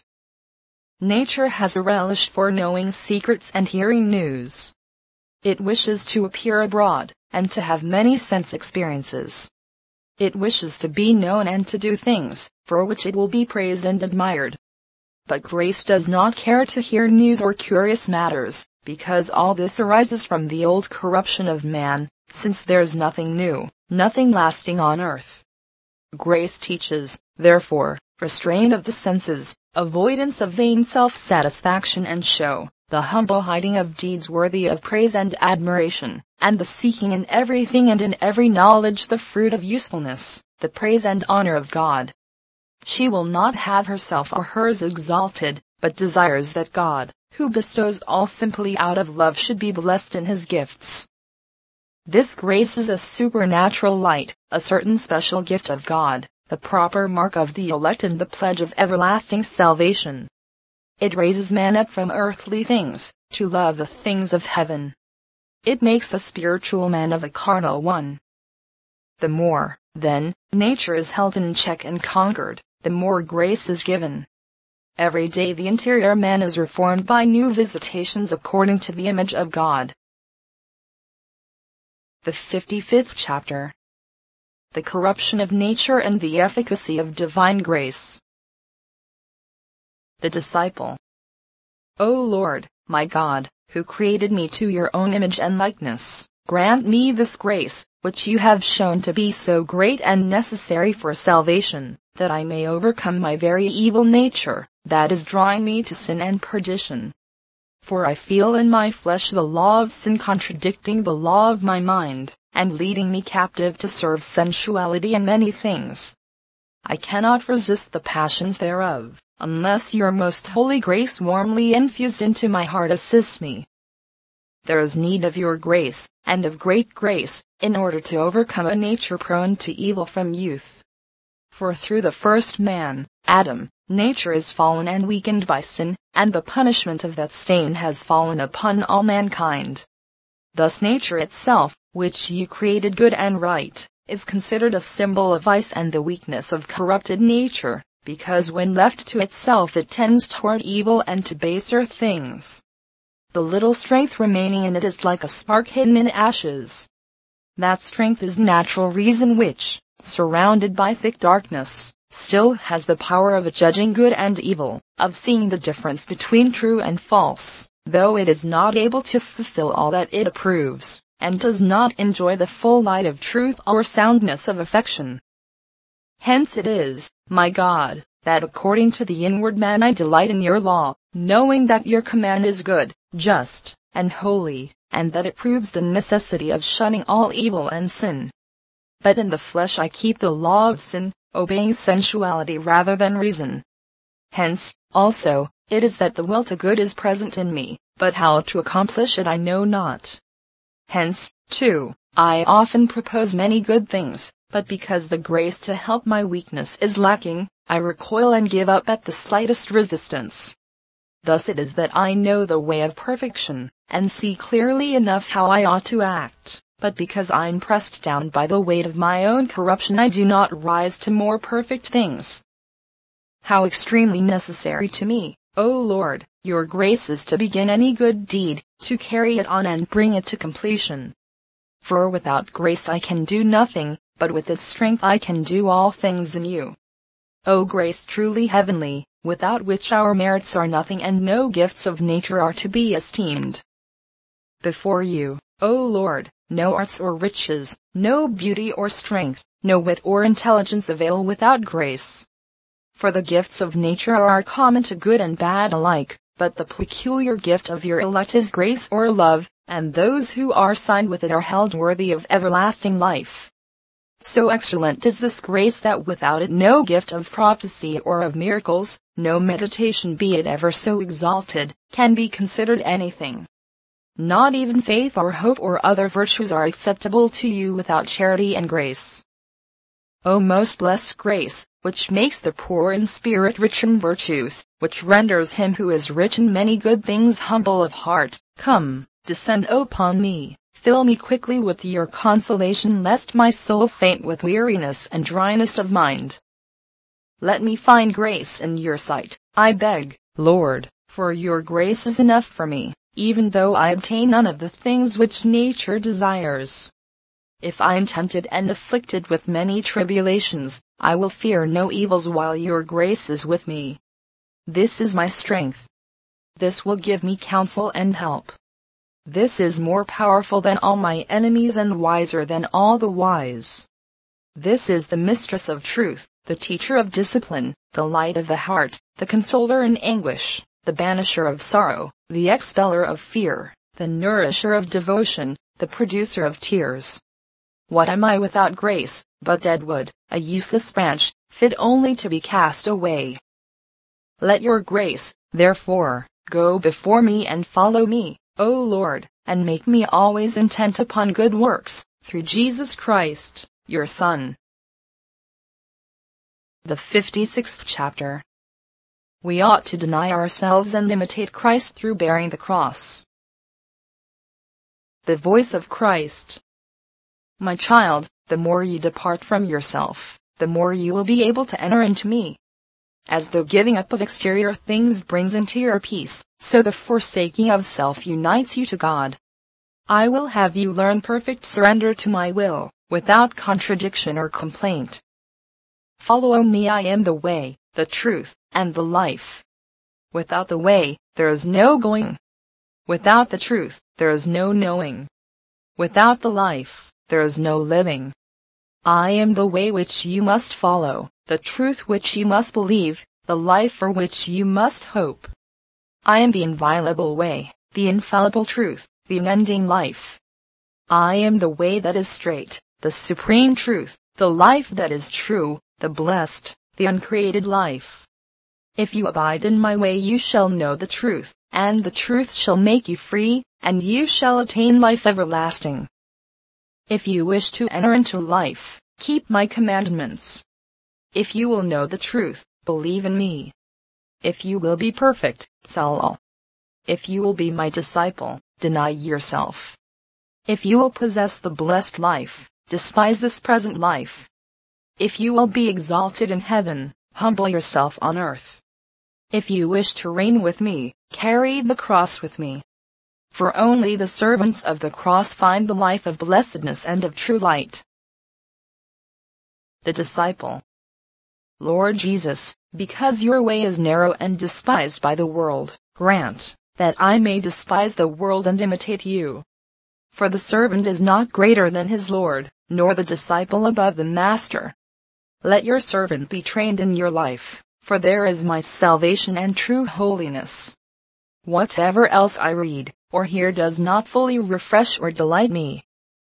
Nature has a relish for knowing secrets and hearing news. It wishes to appear abroad, and to have many sense experiences. It wishes to be known and to do things, for which it will be praised and admired. But grace does not care to hear news or curious matters, because all this arises from the old corruption of man, since there's nothing new, nothing lasting on earth. Grace teaches, therefore, restraint of the senses, avoidance of vain self-satisfaction and show, the humble hiding of deeds worthy of praise and admiration, and the seeking in everything and in every knowledge the fruit of usefulness, the praise and honor of God. She will not have herself or hers exalted, but desires that God, who bestows all simply out of love, should be blessed in his gifts. This grace is a supernatural light, a certain special gift of God, the proper mark of the elect and the pledge of everlasting salvation. It raises man up from earthly things, to love the things of heaven. It makes a spiritual man of a carnal one. The more, then, nature is held in check and conquered, the more grace is given. Every day the interior man is reformed by new visitations according to the image of God. The 55th chapter. The corruption of nature and the efficacy of divine grace. The disciple. O Lord, my God, who created me to your own image and likeness, grant me this grace, which you have shown to be so great and necessary for salvation, that I may overcome my very evil nature, that is drawing me to sin and perdition. For I feel in my flesh the law of sin contradicting the law of my mind, and leading me captive to serve sensuality and many things. I cannot resist the passions thereof, unless your most holy grace warmly infused into my heart assists me. There is need of your grace, and of great grace, in order to overcome a nature prone to evil from youth. For through the first man, Adam, nature is fallen and weakened by sin, and the punishment of that stain has fallen upon all mankind. Thus nature itself, which you created good and right, is considered a symbol of vice and the weakness of corrupted nature, because when left to itself it tends toward evil and to baser things. The little strength remaining in it is like a spark hidden in ashes. That strength is natural reason which, surrounded by thick darkness, still has the power of judging good and evil, of seeing the difference between true and false, though it is not able to fulfill all that it approves, and does not enjoy the full light of truth or soundness of affection. Hence it is, my God, that according to the inward man I delight in your law, knowing that your command is good, just, and holy, and that it proves the necessity of shunning all evil and sin. But in the flesh I keep the law of sin, obeying sensuality rather than reason. Hence, also, it is that the will to good is present in me, but how to accomplish it I know not. Hence, too, I often propose many good things, but because the grace to help my weakness is lacking, I recoil and give up at the slightest resistance. Thus it is that I know the way of perfection, and see clearly enough how I ought to act, but because I'm pressed down by the weight of my own corruption I do not rise to more perfect things. How extremely necessary to me, O Lord, your grace is to begin any good deed, to carry it on and bring it to completion. For without grace I can do nothing, but with its strength I can do all things in you. O grace truly heavenly, without which our merits are nothing and no gifts of nature are to be esteemed. Before you, O Lord, no arts or riches, no beauty or strength, no wit or intelligence avail without grace. For the gifts of nature are common to good and bad alike, but the peculiar gift of your elect is grace or love, and those who are signed with it are held worthy of everlasting life. So excellent is this grace that without it no gift of prophecy or of miracles, no meditation be it ever so exalted, can be considered anything. Not even faith or hope or other virtues are acceptable to you without charity and grace. O most blessed grace, which makes the poor in spirit rich in virtues, which renders him who is rich in many good things humble of heart, come, descend upon me. Fill me quickly with your consolation, lest my soul faint with weariness and dryness of mind. Let me find grace in your sight, I beg, Lord, for your grace is enough for me, even though I obtain none of the things which nature desires. If I am tempted and afflicted with many tribulations, I will fear no evils while your grace is with me. This is my strength. This will give me counsel and help. This is more powerful than all my enemies and wiser than all the wise. This is the mistress of truth, the teacher of discipline, the light of the heart, the consoler in anguish, the banisher of sorrow, the expeller of fear, the nourisher of devotion, the producer of tears. What am I without grace, but dead wood, a useless branch, fit only to be cast away? Let your grace, therefore, go before me and follow me, O Lord, and make me always intent upon good works, through Jesus Christ, your Son. The 56th chapter. We ought to deny ourselves and imitate Christ through bearing the cross. The voice of Christ. My child, the more you depart from yourself, the more you will be able to enter into me. As the giving up of exterior things brings interior peace, so the forsaking of self unites you to God. I will have you learn perfect surrender to my will, without contradiction or complaint. Follow me, I am the way, the truth, and the life. Without the way, there is no going. Without the truth, there is no knowing. Without the life, there is no living. I am the way which you must follow, the truth which you must believe, the life for which you must hope. I am the inviolable way, the infallible truth, the unending life. I am the way that is straight, the supreme truth, the life that is true, the blessed, the uncreated life. If you abide in my way, you shall know the truth, and the truth shall make you free, and you shall attain life everlasting. If you wish to enter into life, keep my commandments. If you will know the truth, believe in me. If you will be perfect, Saul. If you will be my disciple, deny yourself. If you will possess the blessed life, despise this present life. If you will be exalted in heaven, humble yourself on earth. If you wish to reign with me, carry the cross with me. For only the servants of the cross find the life of blessedness and of true light. The disciple. Lord Jesus, because your way is narrow and despised by the world, grant that I may despise the world and imitate you. For the servant is not greater than his Lord, nor the disciple above the master. Let your servant be trained in your life, for there is my salvation and true holiness. Whatever else I read or hear does not fully refresh or delight me.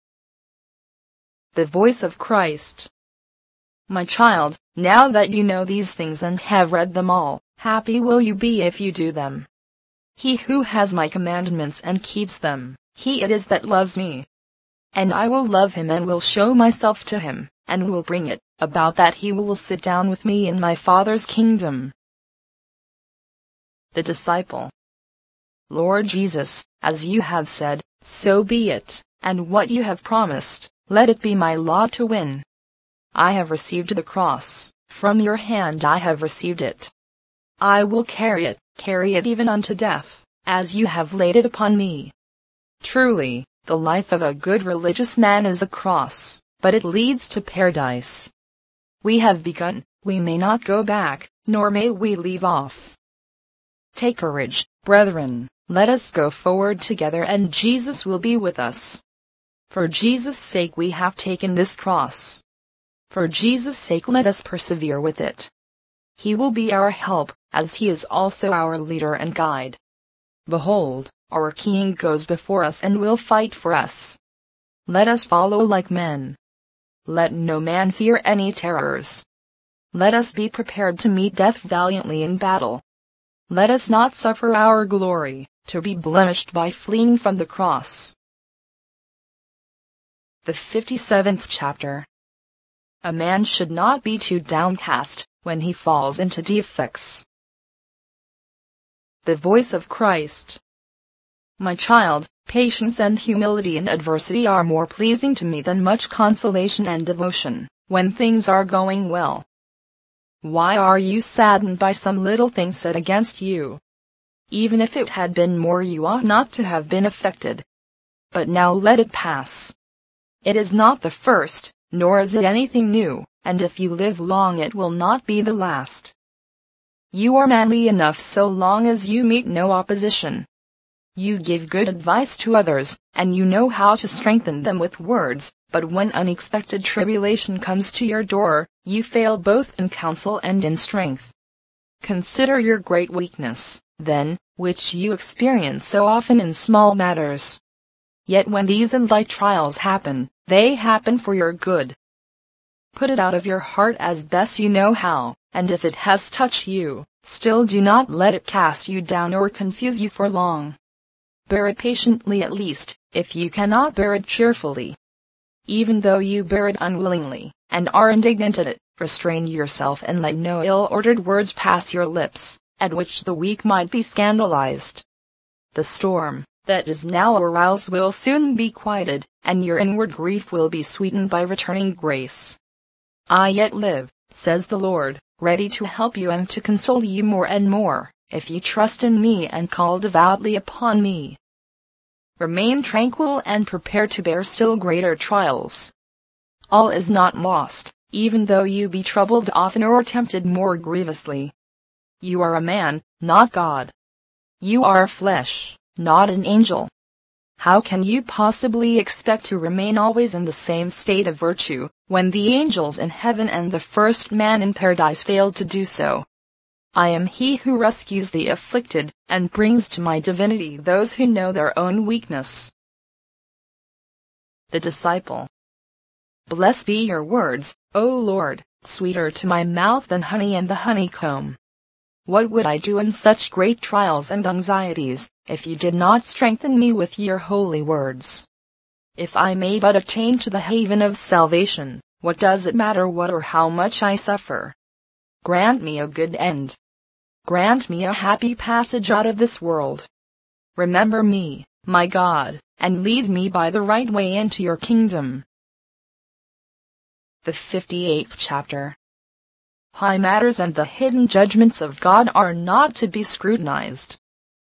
The voice of Christ. My child, now that you know these things and have read them all, happy will you be if you do them. He who has my commandments and keeps them, he it is that loves me. And I will love him and will show myself to him, and will bring it about that he will sit down with me in my Father's kingdom. The disciple. Lord Jesus, as you have said, so be it, and what you have promised, let it be my lot to win. I have received the cross, from your hand I have received it. I will carry it even unto death, as you have laid it upon me. Truly, the life of a good religious man is a cross, but it leads to paradise. We have begun, we may not go back, nor may we leave off. Take courage, brethren, let us go forward together, and Jesus will be with us. For Jesus' sake we have taken this cross. For Jesus' sake let us persevere with it. He will be our help, as he is also our leader and guide. Behold, our King goes before us and will fight for us. Let us follow like men. Let no man fear any terrors. Let us be prepared to meet death valiantly in battle. Let us not suffer our glory to be blemished by fleeing from the cross. The 57th chapter. A man should not be too downcast when he falls into defects. The voice of Christ. My child, patience and humility in adversity are more pleasing to me than much consolation and devotion, when things are going well. Why are you saddened by some little thing said against you? Even if it had been more, you ought not to have been affected. But now let it pass. It is not the first, nor is it anything new, and if you live long it will not be the last. You are manly enough so long as you meet no opposition. You give good advice to others, and you know how to strengthen them with words, but when unexpected tribulation comes to your door, you fail both in counsel and in strength. Consider your great weakness, then, which you experience so often in small matters. Yet when these and like trials happen, they happen for your good. Put it out of your heart as best you know how, and if it has touched you, still do not let it cast you down or confuse you for long. Bear it patiently at least, if you cannot bear it cheerfully. Even though you bear it unwillingly, and are indignant at it, restrain yourself and let no ill-ordered words pass your lips, at which the weak might be scandalized. The storm that is now aroused will soon be quieted, and your inward grief will be sweetened by returning grace. I yet live, says the Lord, ready to help you and to console you more and more, if you trust in me and call devoutly upon me. Remain tranquil and prepare to bear still greater trials. All is not lost, even though you be troubled often or tempted more grievously. You are a man, not God. You are flesh, not an angel. How can you possibly expect to remain always in the same state of virtue, when the angels in heaven and the first man in paradise failed to do so? I am he who rescues the afflicted, and brings to my divinity those who know their own weakness. The disciple. Blessed be your words, O Lord, sweeter to my mouth than honey and the honeycomb. What would I do in such great trials and anxieties, if you did not strengthen me with your holy words? If I may but attain to the haven of salvation, what does it matter what or how much I suffer? Grant me a good end. Grant me a happy passage out of this world. Remember me, my God, and lead me by the right way into your kingdom. The 58th chapter. High matters and the hidden judgments of God are not to be scrutinized.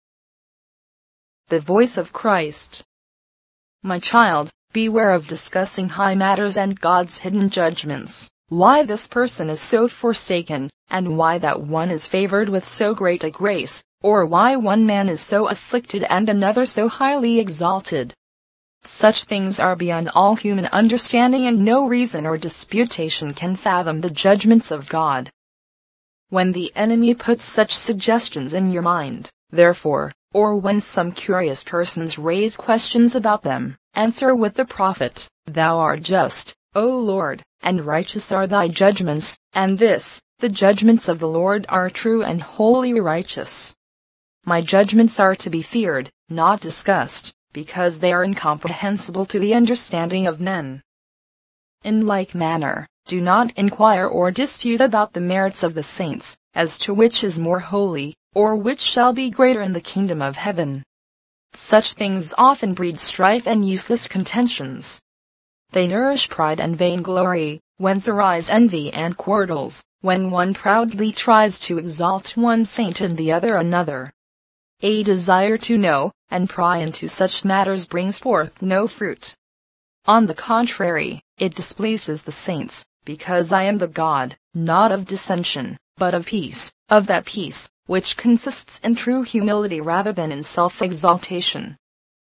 The voice of Christ. My child, beware of discussing high matters and God's hidden judgments, why this person is so forsaken, and why that one is favored with so great a grace, or why one man is so afflicted and another so highly exalted. Such things are beyond all human understanding, and no reason or disputation can fathom the judgments of God. When the enemy puts such suggestions in your mind, therefore, or when some curious persons raise questions about them, answer with the prophet, Thou art just, O Lord, and righteous are thy judgments, and the judgments of the Lord are true and wholly righteous. My judgments are to be feared, not discussed, because they are incomprehensible to the understanding of men. In like manner, do not inquire or dispute about the merits of the saints, as to which is more holy, or which shall be greater in the kingdom of heaven. Such things often breed strife and useless contentions. They nourish pride and vainglory, whence arise envy and quarrels, when one proudly tries to exalt one saint and the other another. A desire to know and pry into such matters brings forth no fruit. On the contrary, it displeases the saints, because I am the God, not of dissension, but of peace, of that peace, which consists in true humility rather than in self-exaltation.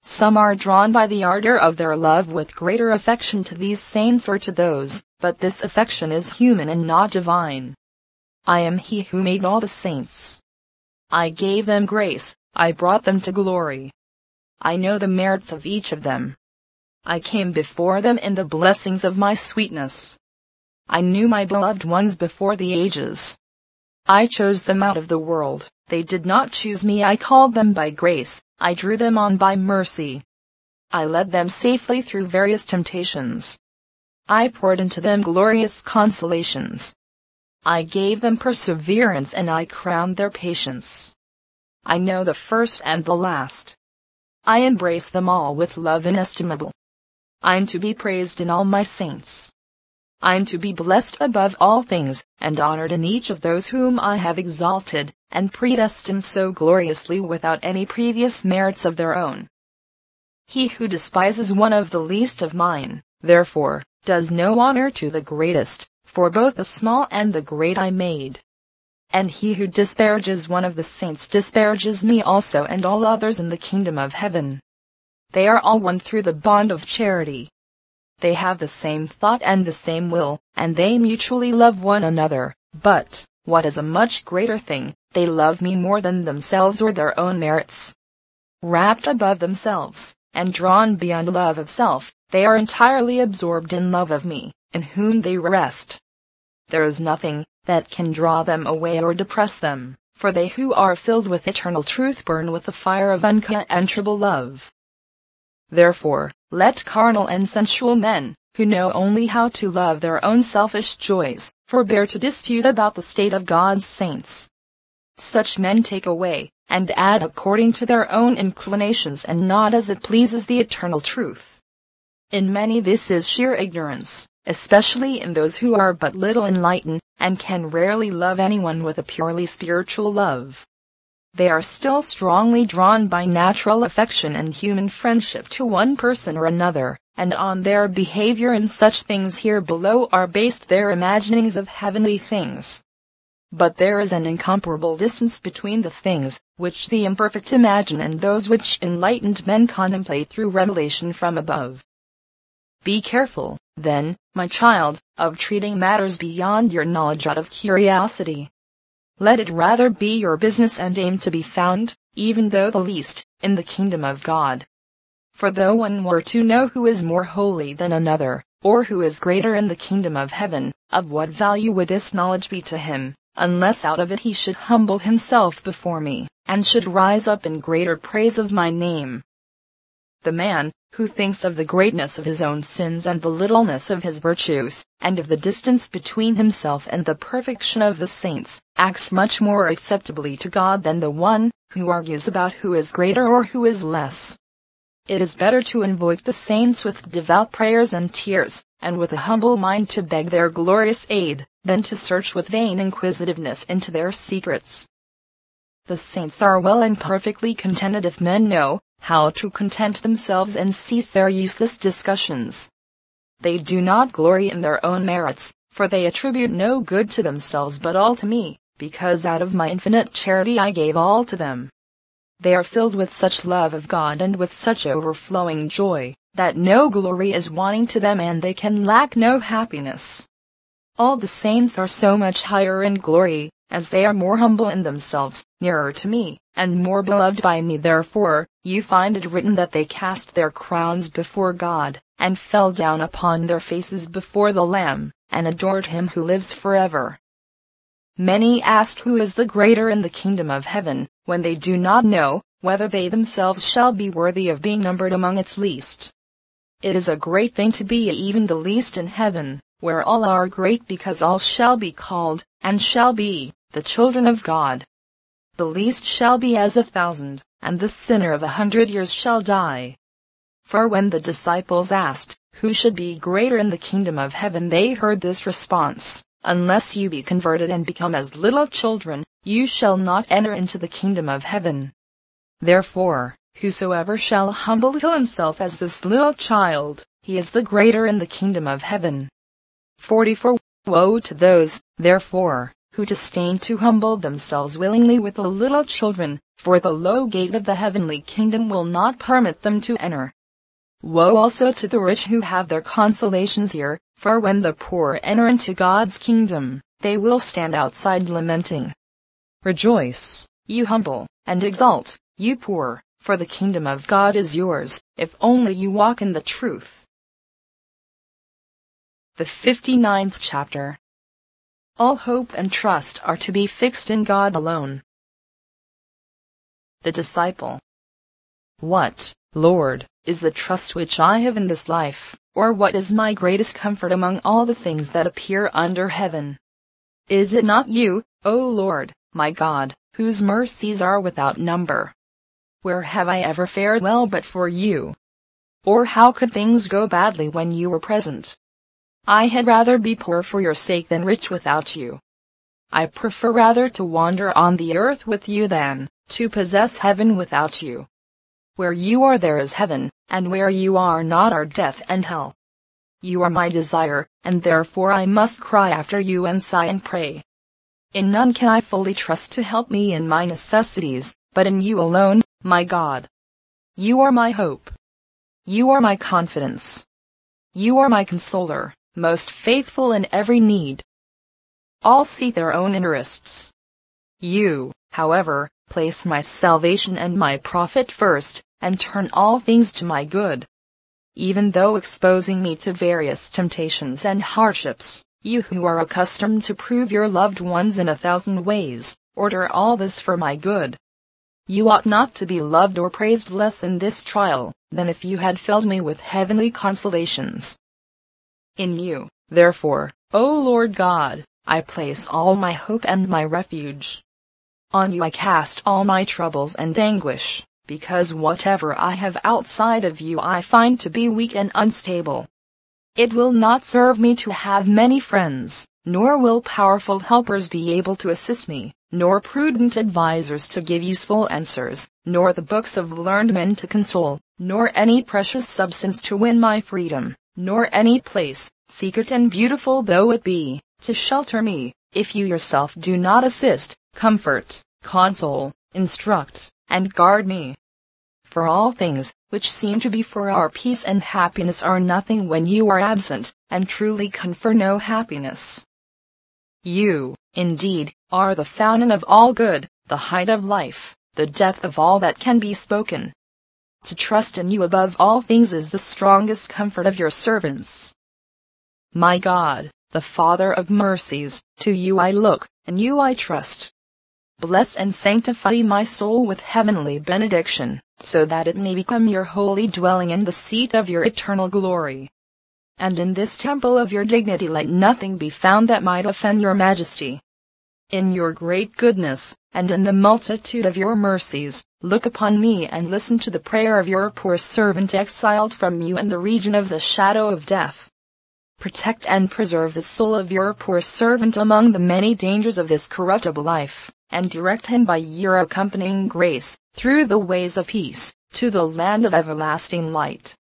Some are drawn by the ardor of their love with greater affection to these saints or to those, but this affection is human and not divine. I am he who made all the saints. I gave them grace, I brought them to glory. I know the merits of each of them. I came before them in the blessings of my sweetness. I knew my beloved ones before the ages. I chose them out of the world, they did not choose me. I called them by grace, I drew them on by mercy. I led them safely through various temptations. I poured into them glorious consolations. I gave them perseverance and I crowned their patience. I know the first and the last. I embrace them all with love inestimable. I'm to be praised in all my saints. I'm to be blessed above all things, and honored in each of those whom I have exalted, and predestined so gloriously without any previous merits of their own. He who despises one of the least of mine, therefore, does no honor to the greatest, for both the small and the great I made. And he who disparages one of the saints disparages me also and all others in the kingdom of heaven. They are all one through the bond of charity. They have the same thought and the same will, and they mutually love one another, but, what is a much greater thing, they love me more than themselves or their own merits. Wrapped above themselves, and drawn beyond love of self, they are entirely absorbed in love of me, in whom they rest. There is nothing that can draw them away or depress them, for they who are filled with eternal truth burn with the fire of unquenchable love. Therefore, let carnal and sensual men, who know only how to love their own selfish joys, forbear to dispute about the state of God's saints. Such men take away, and add according to their own inclinations and not as it pleases the eternal truth. In many this is sheer ignorance, especially in those who are but little enlightened, and can rarely love anyone with a purely spiritual love. They are still strongly drawn by natural affection and human friendship to one person or another, and on their behavior in such things here below are based their imaginings of heavenly things. But there is an incomparable distance between the things which the imperfect imagine and those which enlightened men contemplate through revelation from above. Be careful, then, my child, of treating matters beyond your knowledge out of curiosity. Let it rather be your business and aim to be found, even though the least, in the kingdom of God. For though one were to know who is more holy than another, or who is greater in the kingdom of heaven, of what value would this knowledge be to him, unless out of it he should humble himself before me, and should rise up in greater praise of my name? The man, who thinks of the greatness of his own sins and the littleness of his virtues, and of the distance between himself and the perfection of the saints, acts much more acceptably to God than the one who argues about who is greater or who is less. It is better to invoke the saints with devout prayers and tears, and with a humble mind to beg their glorious aid, than to search with vain inquisitiveness into their secrets. The saints are well and perfectly contented if men know how to content themselves and cease their useless discussions. They do not glory in their own merits, for they attribute no good to themselves but all to me, because out of my infinite charity I gave all to them. They are filled with such love of God and with such overflowing joy, that no glory is wanting to them and they can lack no happiness. All the saints are so much higher in glory, as they are more humble in themselves, nearer to me, and more beloved by me. Therefore, you find it written that they cast their crowns before God, and fell down upon their faces before the Lamb, and adored him who lives forever. Many ask who is the greater in the kingdom of heaven, when they do not know whether they themselves shall be worthy of being numbered among its least. It is a great thing to be even the least in heaven, where all are great, because all shall be called, and shall be, the children of God. The least shall be as 1,000, and the sinner of 100 years shall die. For when the disciples asked, who should be greater in the kingdom of heaven, they heard this response: unless you be converted and become as little children, you shall not enter into the kingdom of heaven. Therefore, whosoever shall humble himself as this little child, he is the greater in the kingdom of heaven. 44. Woe to those, therefore, who disdain to humble themselves willingly with the little children, for the low gate of the heavenly kingdom will not permit them to enter. Woe also to the rich who have their consolations here, for when the poor enter into God's kingdom, they will stand outside lamenting. Rejoice, you humble, and exult, you poor, for the kingdom of God is yours, if only you walk in the truth. The 59th chapter. All hope and trust are to be fixed in God alone. The disciple. What, Lord, is the trust which I have in this life, or what is my greatest comfort among all the things that appear under heaven? Is it not you, O Lord, my God, whose mercies are without number? Where have I ever fared well but for you? Or how could things go badly when you were present? I had rather be poor for your sake than rich without you. I prefer rather to wander on the earth with you than to possess heaven without you. Where you are there is heaven, and where you are not are death and hell. You are my desire, and therefore I must cry after you and sigh and pray. In none can I fully trust to help me in my necessities, but in you alone, my God. You are my hope. You are my confidence. You are my consoler, most faithful in every need. All seek their own interests. You, however, place my salvation and my profit first, and turn all things to my good. Even though exposing me to various temptations and hardships, you who are accustomed to prove your loved ones in 1,000 ways, order all this for my good. You ought not to be loved or praised less in this trial, than if you had filled me with heavenly consolations. In you, therefore, O Lord God, I place all my hope and my refuge. On you I cast all my troubles and anguish, because whatever I have outside of you I find to be weak and unstable. It will not serve me to have many friends, nor will powerful helpers be able to assist me, nor prudent advisers to give useful answers, nor the books of learned men to console, nor any precious substance to win my freedom, nor any place, secret and beautiful though it be, to shelter me, if you yourself do not assist, comfort, console, instruct, and guard me. For all things, which seem to be for our peace and happiness are nothing when you are absent, and truly confer no happiness. You, indeed, are the fountain of all good, the height of life, the depth of all that can be spoken. To trust in you above all things is the strongest comfort of your servants. My God, the Father of mercies, to you I look, and you I trust. Bless and sanctify my soul with heavenly benediction, so that it may become your holy dwelling and the seat of your eternal glory. And in this temple of your dignity let nothing be found that might offend your majesty. In your great goodness, and in the multitude of your mercies, look upon me and listen to the prayer of your poor servant exiled from you in the region of the shadow of death. Protect and preserve the soul of your poor servant among the many dangers of this corruptible life, and direct him by your accompanying grace, through the ways of peace, to the land of everlasting light.